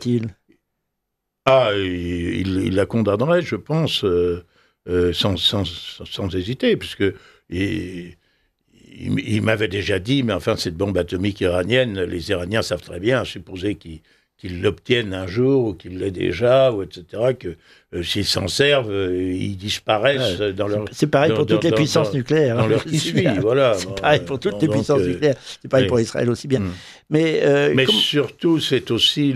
Il la condamnerait, je pense, sans hésiter, puisque... Il m'avait déjà dit, mais enfin, cette bombe atomique iranienne, les Iraniens savent très bien, à supposer qu'ils l'obtiennent un jour, ou qu'ils l'aient déjà, ou etc., que s'ils s'en servent, ils disparaissent dans leur... C'est pareil pour toutes les puissances nucléaires. Dans leur qui suit, voilà. C'est pareil pour toutes les puissances nucléaires. C'est pareil pour Israël aussi bien. Mais surtout, c'est aussi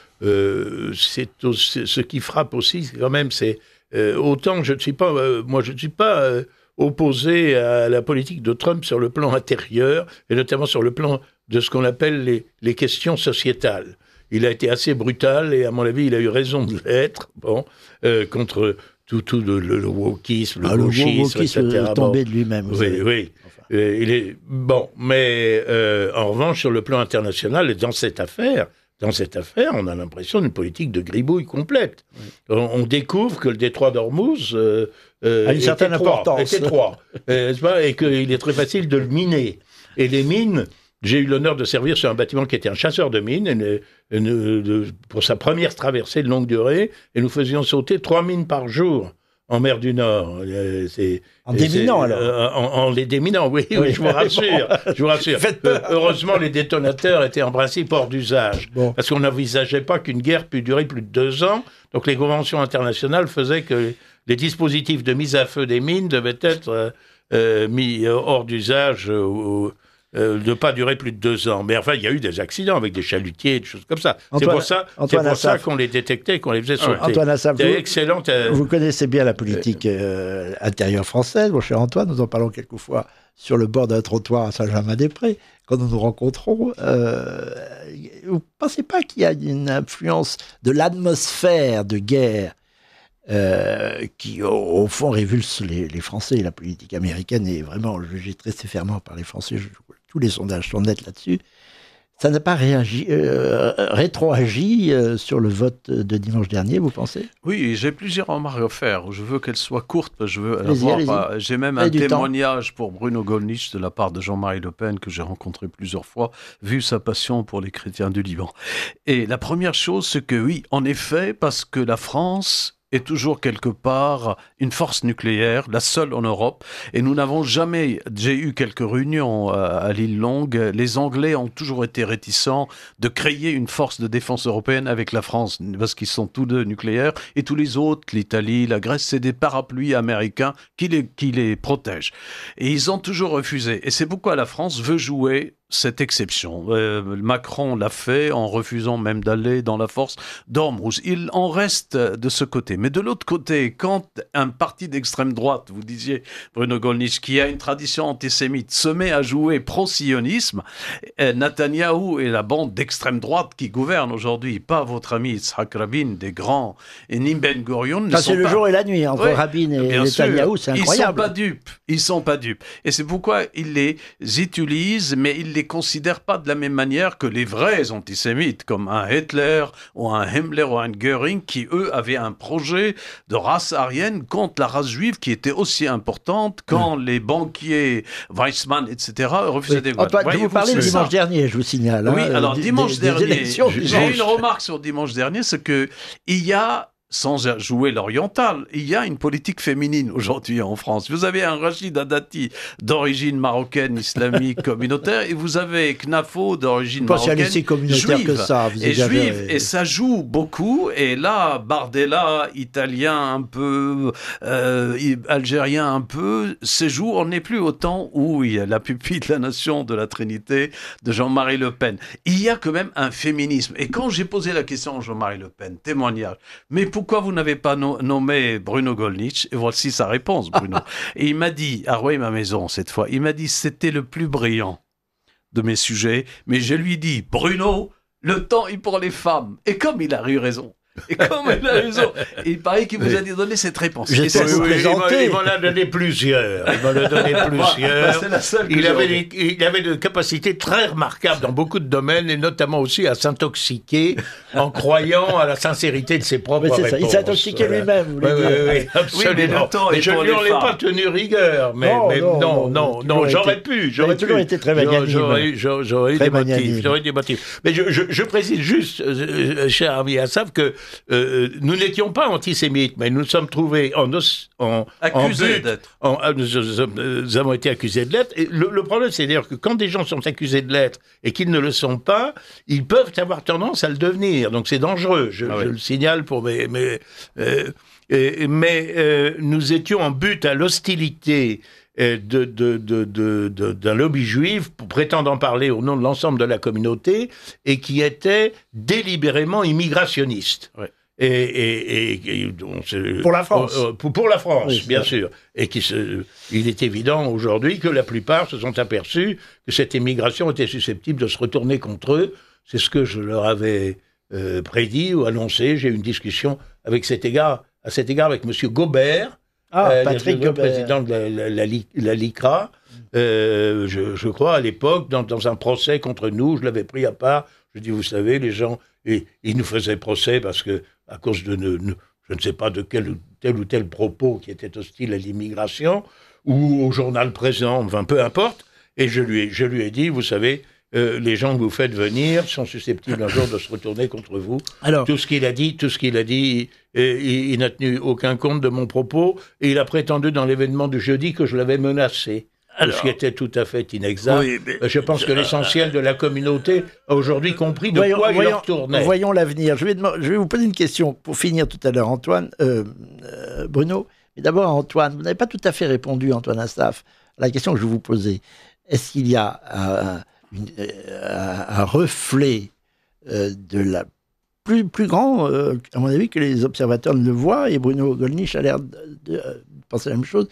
ce qui frappe aussi, quand même, c'est autant que je ne suis pas... moi, je ne suis pas... opposé à la politique de Trump sur le plan intérieur, et notamment sur le plan de ce qu'on appelle les questions sociétales. Il a été assez brutal, et à mon avis, il a eu raison de l'être, contre tout le wokisme, le gauchisme, etc. Le tombé de lui-même. Oui. Enfin, mais en revanche, sur le plan international, et dans cette affaire, on a l'impression d'une politique de gribouille complète. Oui. On découvre que le détroit d'Ormuz a une certaine importance. Est étroit, et qu'il est très facile de le miner. Et les mines j'ai eu l'honneur de servir sur un bâtiment qui était un chasseur de mines pour sa première traversée de longue durée, et nous faisions sauter 3 mines par jour en mer du Nord. En déminant, alors en les déminant, oui, je vous rassure. Heureusement, les détonateurs étaient en principe hors d'usage, parce qu'on n'envisageait pas qu'une guerre pût durer plus de 2 ans. Donc les conventions internationales faisaient que les dispositifs de mise à feu des mines devaient être mis hors d'usage de pas durer plus de 2 ans. Mais enfin, il y a eu des accidents avec des chalutiers, des choses comme ça. C'est pour ça qu'on les détectait, qu'on les faisait sauter. Antoine Assaf, vous connaissez bien la politique intérieure française, mon cher Antoine. Nous en parlons quelquefois sur le bord d'un trottoir à Saint-Germain-des-Prés, quand nous nous rencontrons. Vous ne pensez pas qu'il y a une influence de l'atmosphère de guerre qui, au fond, révulse les Français? La politique américaine est vraiment jugée très sévèrement par les Français. Tous les sondages sont nets là-dessus. Ça n'a pas rétroagi sur le vote de dimanche dernier, vous pensez? Oui, j'ai plusieurs remarques à faire. Je veux qu'elles soient courtes, parce que je veux avoir. J'ai même un témoignage pour Bruno Gollnisch de la part de Jean-Marie Le Pen, que j'ai rencontré plusieurs fois, vu sa passion pour les chrétiens du Liban. Et la première chose, c'est que oui, en effet, parce que la France est toujours quelque part une force nucléaire, la seule en Europe, et nous n'avons jamais, j'ai eu quelques réunions à l'île Longue, les Anglais ont toujours été réticents de créer une force de défense européenne avec la France, parce qu'ils sont tous deux nucléaires, et tous les autres, l'Italie, la Grèce, c'est des parapluies américains qui les protègent. Et ils ont toujours refusé, et c'est pourquoi la France veut jouer cette exception. Macron l'a fait en refusant même d'aller dans la force d'Ormuz. Il en reste de ce côté. Mais de l'autre côté, quand un parti d'extrême droite, vous disiez Bruno Gollnisch, qui a une tradition antisémite, se met à jouer pro-sionisme, Netanyahou et la bande d'extrême droite qui gouverne aujourd'hui, pas votre ami Yitzhak Rabin, des grands, et ni Ben Gurion, c'est le jour et la nuit entre Rabin et Netanyahou, c'est incroyable. Ils sont pas dupes. Et c'est pourquoi ils les utilisent, mais ils les considèrent pas de la même manière que les vrais antisémites, comme un Hitler ou un Himmler ou un Göring, qui eux avaient un projet de race aryenne contre la race juive qui était aussi importante quand les banquiers Weizmann, etc. refusaient des votes. Antoine, vous parlez dimanche dernier, je vous signale. Oui, alors dimanche dernier, j'ai une remarque sur dimanche dernier, c'est que il y a, sans jouer l'oriental, il y a une politique féminine aujourd'hui en France. Vous avez un Rachida Dati d'origine marocaine, islamique, communautaire, et vous avez Knafo d'origine marocaine, si communautaire juive, que ça, juive, et ça joue beaucoup. Et là, Bardella, italien un peu, algérien un peu, se joue. On n'est plus au temps où il y a la pupille de la nation de la Trinité de Jean-Marie Le Pen. Il y a quand même un féminisme. Et quand j'ai posé la question à Jean-Marie Le Pen, témoignage, mais pourquoi vous n'avez pas nommé Bruno Gollnisch? Et voici sa réponse, Bruno. Et il m'a dit, à Rueil-Malmaison cette fois, il m'a dit c'était le plus brillant de mes sujets, mais je lui dis, Bruno, le temps est pour les femmes. Et comme il a eu raison. Et comme il a raison, il paraît qu'il vous a donné cette réponse. Il m'en a donné plusieurs. Il avait des capacités très remarquables dans beaucoup de domaines, et notamment aussi à s'intoxiquer en croyant à la sincérité de ses propres réponses. Il s'intoxiquait lui-même, vous voulez dire. Oui, absolument. Mais je ne lui en ai pas tenu rigueur. Mais non, j'aurais pu. J'aurais toujours été très magnanime. J'aurais eu des motifs. Mais je précise juste, cher ami Assaf, que nous n'étions pas antisémites, mais nous nous sommes trouvés accusés d'être. Nous avons été accusés de l'être. Et le problème, c'est d'ailleurs que quand des gens sont accusés de l'être et qu'ils ne le sont pas, ils peuvent avoir tendance à le devenir. Donc c'est dangereux. Je le signale pour mais nous étions en but à l'hostilité d'un lobby juif prétendant parler au nom de l'ensemble de la communauté et qui était délibérément immigrationniste. Ouais. Pour la France. Pour la France, oui, bien sûr. Et il est évident aujourd'hui que la plupart se sont aperçus que cette immigration était susceptible de se retourner contre eux. C'est ce que je leur avais prédit ou annoncé. J'ai eu une discussion à cet égard avec M. Gobert, Patrick Gobert, président de la LICRA, je crois, à l'époque, dans un procès contre nous, je l'avais pris à part. Je dis, vous savez, les gens, ils nous faisaient procès parce que, à cause de je ne sais pas de tel ou tel propos qui était hostile à l'immigration, ou au journal présent, enfin, peu importe. Et je lui ai dit, vous savez, les gens que vous faites venir sont susceptibles un jour de se retourner contre vous. Alors, tout ce qu'il a dit, il n'a tenu aucun compte de mon propos, et il a prétendu dans l'événement du jeudi que je l'avais menacé. Ce qui était tout à fait inexact. Oui, je pense que l'essentiel de la communauté a aujourd'hui compris de quoi il leur tournait. Voyons l'avenir. Je vais vous poser une question pour finir tout à l'heure, Antoine, Bruno. Mais d'abord, Antoine, vous n'avez pas tout à fait répondu, Antoine Assaf, à la question que je vous posais. Est-ce qu'il y a un reflet de la plus grand, à mon avis, que les observateurs ne le voient, et Bruno Gollnisch a l'air de penser la même chose,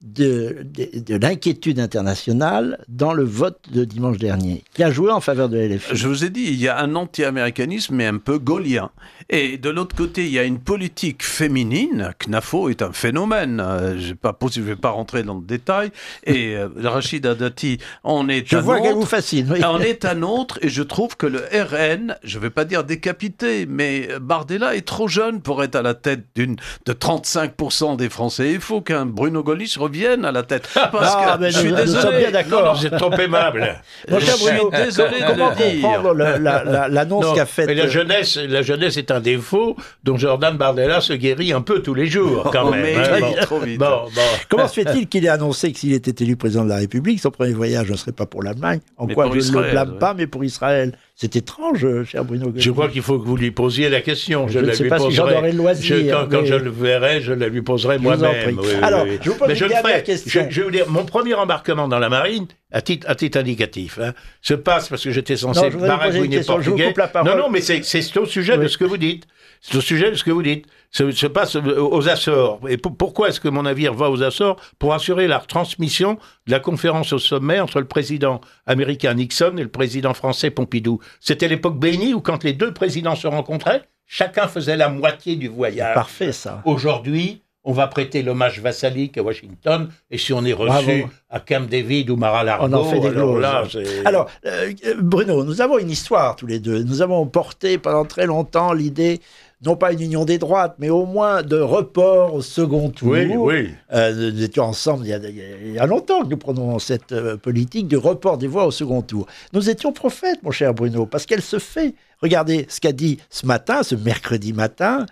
de l'inquiétude internationale dans le vote de dimanche dernier, qui a joué en faveur de LFI. Je vous ai dit, il y a un anti-américanisme, mais un peu gaullien. Et de l'autre côté, il y a une politique féminine. CNAFO est un phénomène. Je ne vais pas rentrer dans le détail. Et Rachida Dati, on est je vois qu'elle vous fascine. Oui. On est un autre, et je trouve que le RN, je ne vais pas dire décapité, mais Bardella est trop jeune pour être à la tête de 35% des Français. Il faut qu'un Bruno Gollnisch revienne à la tête. Parce que je suis désolé. Nous sommes bien d'accord. Vous êtes trop aimable. Je suis désolé de le dire. Comment comprendre l'annonce qu'a faite... Mais la jeunesse est un défaut dont Jordan Bardella se guérit un peu tous les jours, quand même. Mais trop vite. Comment se fait-il qu'il ait annoncé que s'il était élu président de la République, son premier voyage ne serait pas pour l'Allemagne, quoi je ne le blâme pas, mais pour Israël? C'est étrange, cher Bruno Gollnisch. Je crois qu'il faut que vous lui posiez la question. Je ne sais pas si j'en aurai le loisir. Quand je le verrai, je la lui poserai moi-même. Alors, je vous pose une dernière question. Je vais vous dire, mon premier embarquement dans la marine, à titre indicatif, se passe parce que j'étais censé baragouiner portugais. Non, mais c'est au sujet de ce que vous dites. C'est au sujet de ce que vous dites. Ça se passe aux Açores. Et pourquoi est-ce que mon navire va aux Açores? Pour assurer la transmission de la conférence au sommet entre le président américain Nixon et le président français Pompidou. C'était l'époque bénie où, quand les deux présidents se rencontraient, chacun faisait la moitié du voyage. Parfait, ça. Aujourd'hui, on va prêter l'hommage vassalique à Washington, et si on est reçu à Camp David ou Mar-a-Lago, on en fait des gloses. Alors, Bruno, nous avons une histoire tous les deux. Nous avons porté pendant très longtemps l'idée, non pas une union des droites, mais au moins de report au second tour. Oui. Nous étions ensemble il y a longtemps que nous prenons cette politique de report des voix au second tour. Nous étions prophètes, mon cher Bruno, parce qu'elle se fait. Regardez ce qu'a dit ce matin, ce mercredi matin,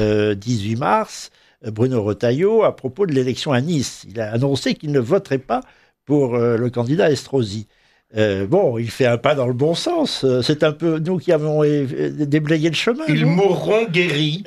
18 mars, Bruno Retailleau, à propos de l'élection à Nice. Il a annoncé qu'il ne voterait pas pour le candidat Estrosi. Il fait un pas dans le bon sens. C'est un peu nous qui avons déblayé le chemin. Ils mourront guéris.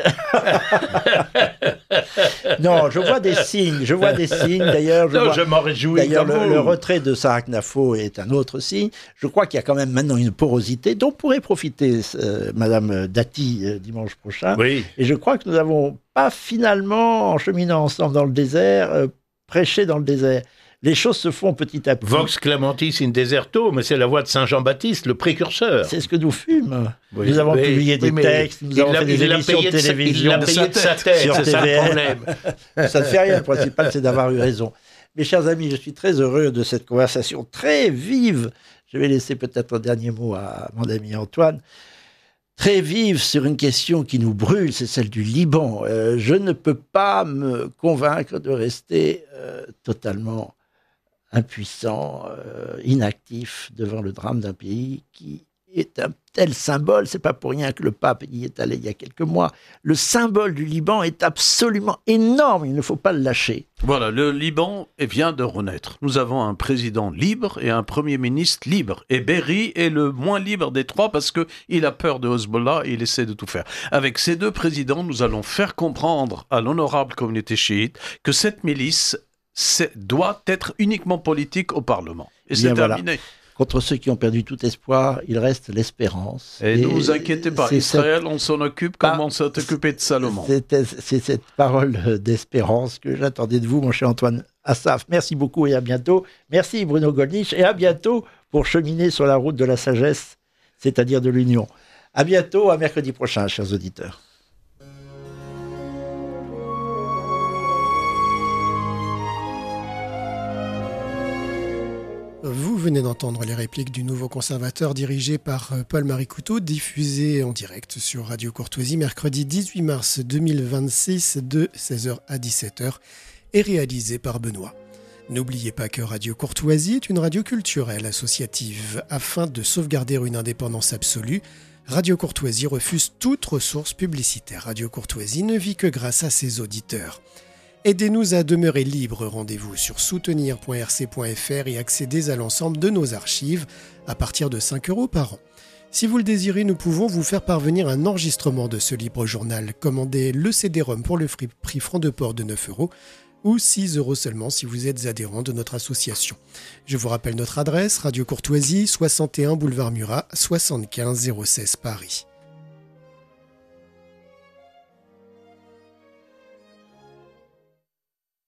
Non, je vois des signes. D'ailleurs, je m'en réjouis. D'ailleurs, le retrait de Sarah Knafo est un autre signe. Je crois qu'il y a quand même maintenant une porosité dont pourrait profiter Madame Dati dimanche prochain. Oui. Et je crois que nous n'avons pas finalement, en cheminant ensemble dans le désert, prêché dans le désert. Les choses se font petit à petit. Vox clamantis in deserto, mais c'est la voix de Saint Jean-Baptiste, le précurseur. C'est ce que nous fûmes. Oui, nous avons publié des textes, nous avons fait des émissions de télévision. Il l'a payé de sa tête, sur c'est ça le problème. Ça ne fait rien, le principal c'est d'avoir eu raison. Mes chers amis, je suis très heureux de cette conversation très vive. Je vais laisser peut-être un dernier mot à mon ami Antoine. Très vive sur une question qui nous brûle, c'est celle du Liban. Je ne peux pas me convaincre de rester totalement impuissant, inactif devant le drame d'un pays qui est un tel symbole. C'est pas pour rien que le pape y est allé il y a quelques mois. Le symbole du Liban est absolument énorme, il ne faut pas le lâcher. Voilà, le Liban vient de renaître. Nous avons un président libre et un premier ministre libre. Et Berry est le moins libre des trois parce qu'il a peur de Hezbollah et il essaie de tout faire. Avec ces deux présidents, nous allons faire comprendre à l'honorable communauté chiite que cette milice doit être uniquement politique au Parlement. Et c'est terminé. Contre ceux qui ont perdu tout espoir, il reste l'espérance. Et ne vous inquiétez pas, Israël, on s'en occupe comme on s'est occupé de Salomon. C'est cette parole d'espérance que j'attendais de vous, mon cher Antoine Assaf. Merci beaucoup et à bientôt. Merci Bruno Gollnisch et à bientôt pour cheminer sur la route de la sagesse, c'est-à-dire de l'union. À bientôt, à mercredi prochain, chers auditeurs. Vous venez d'entendre les répliques du Nouveau Conservateur dirigé par Paul-Marie Couteau, diffusé en direct sur Radio Courtoisie mercredi 18 mars 2026 de 16h à 17h et réalisé par Benoît. N'oubliez pas que Radio Courtoisie est une radio culturelle associative. Afin de sauvegarder une indépendance absolue, Radio Courtoisie refuse toute ressource publicitaire. Radio Courtoisie ne vit que grâce à ses auditeurs. Aidez-nous à demeurer libre. Rendez-vous sur soutenir.rc.fr et accédez à l'ensemble de nos archives à partir de 5 € par an. Si vous le désirez, nous pouvons vous faire parvenir un enregistrement de ce libre journal. Commandez le CD-ROM pour le prix franc de port de 9 € ou 6 € seulement si vous êtes adhérent de notre association. Je vous rappelle notre adresse, Radio Courtoisie, 61 boulevard Murat, 75 016 Paris.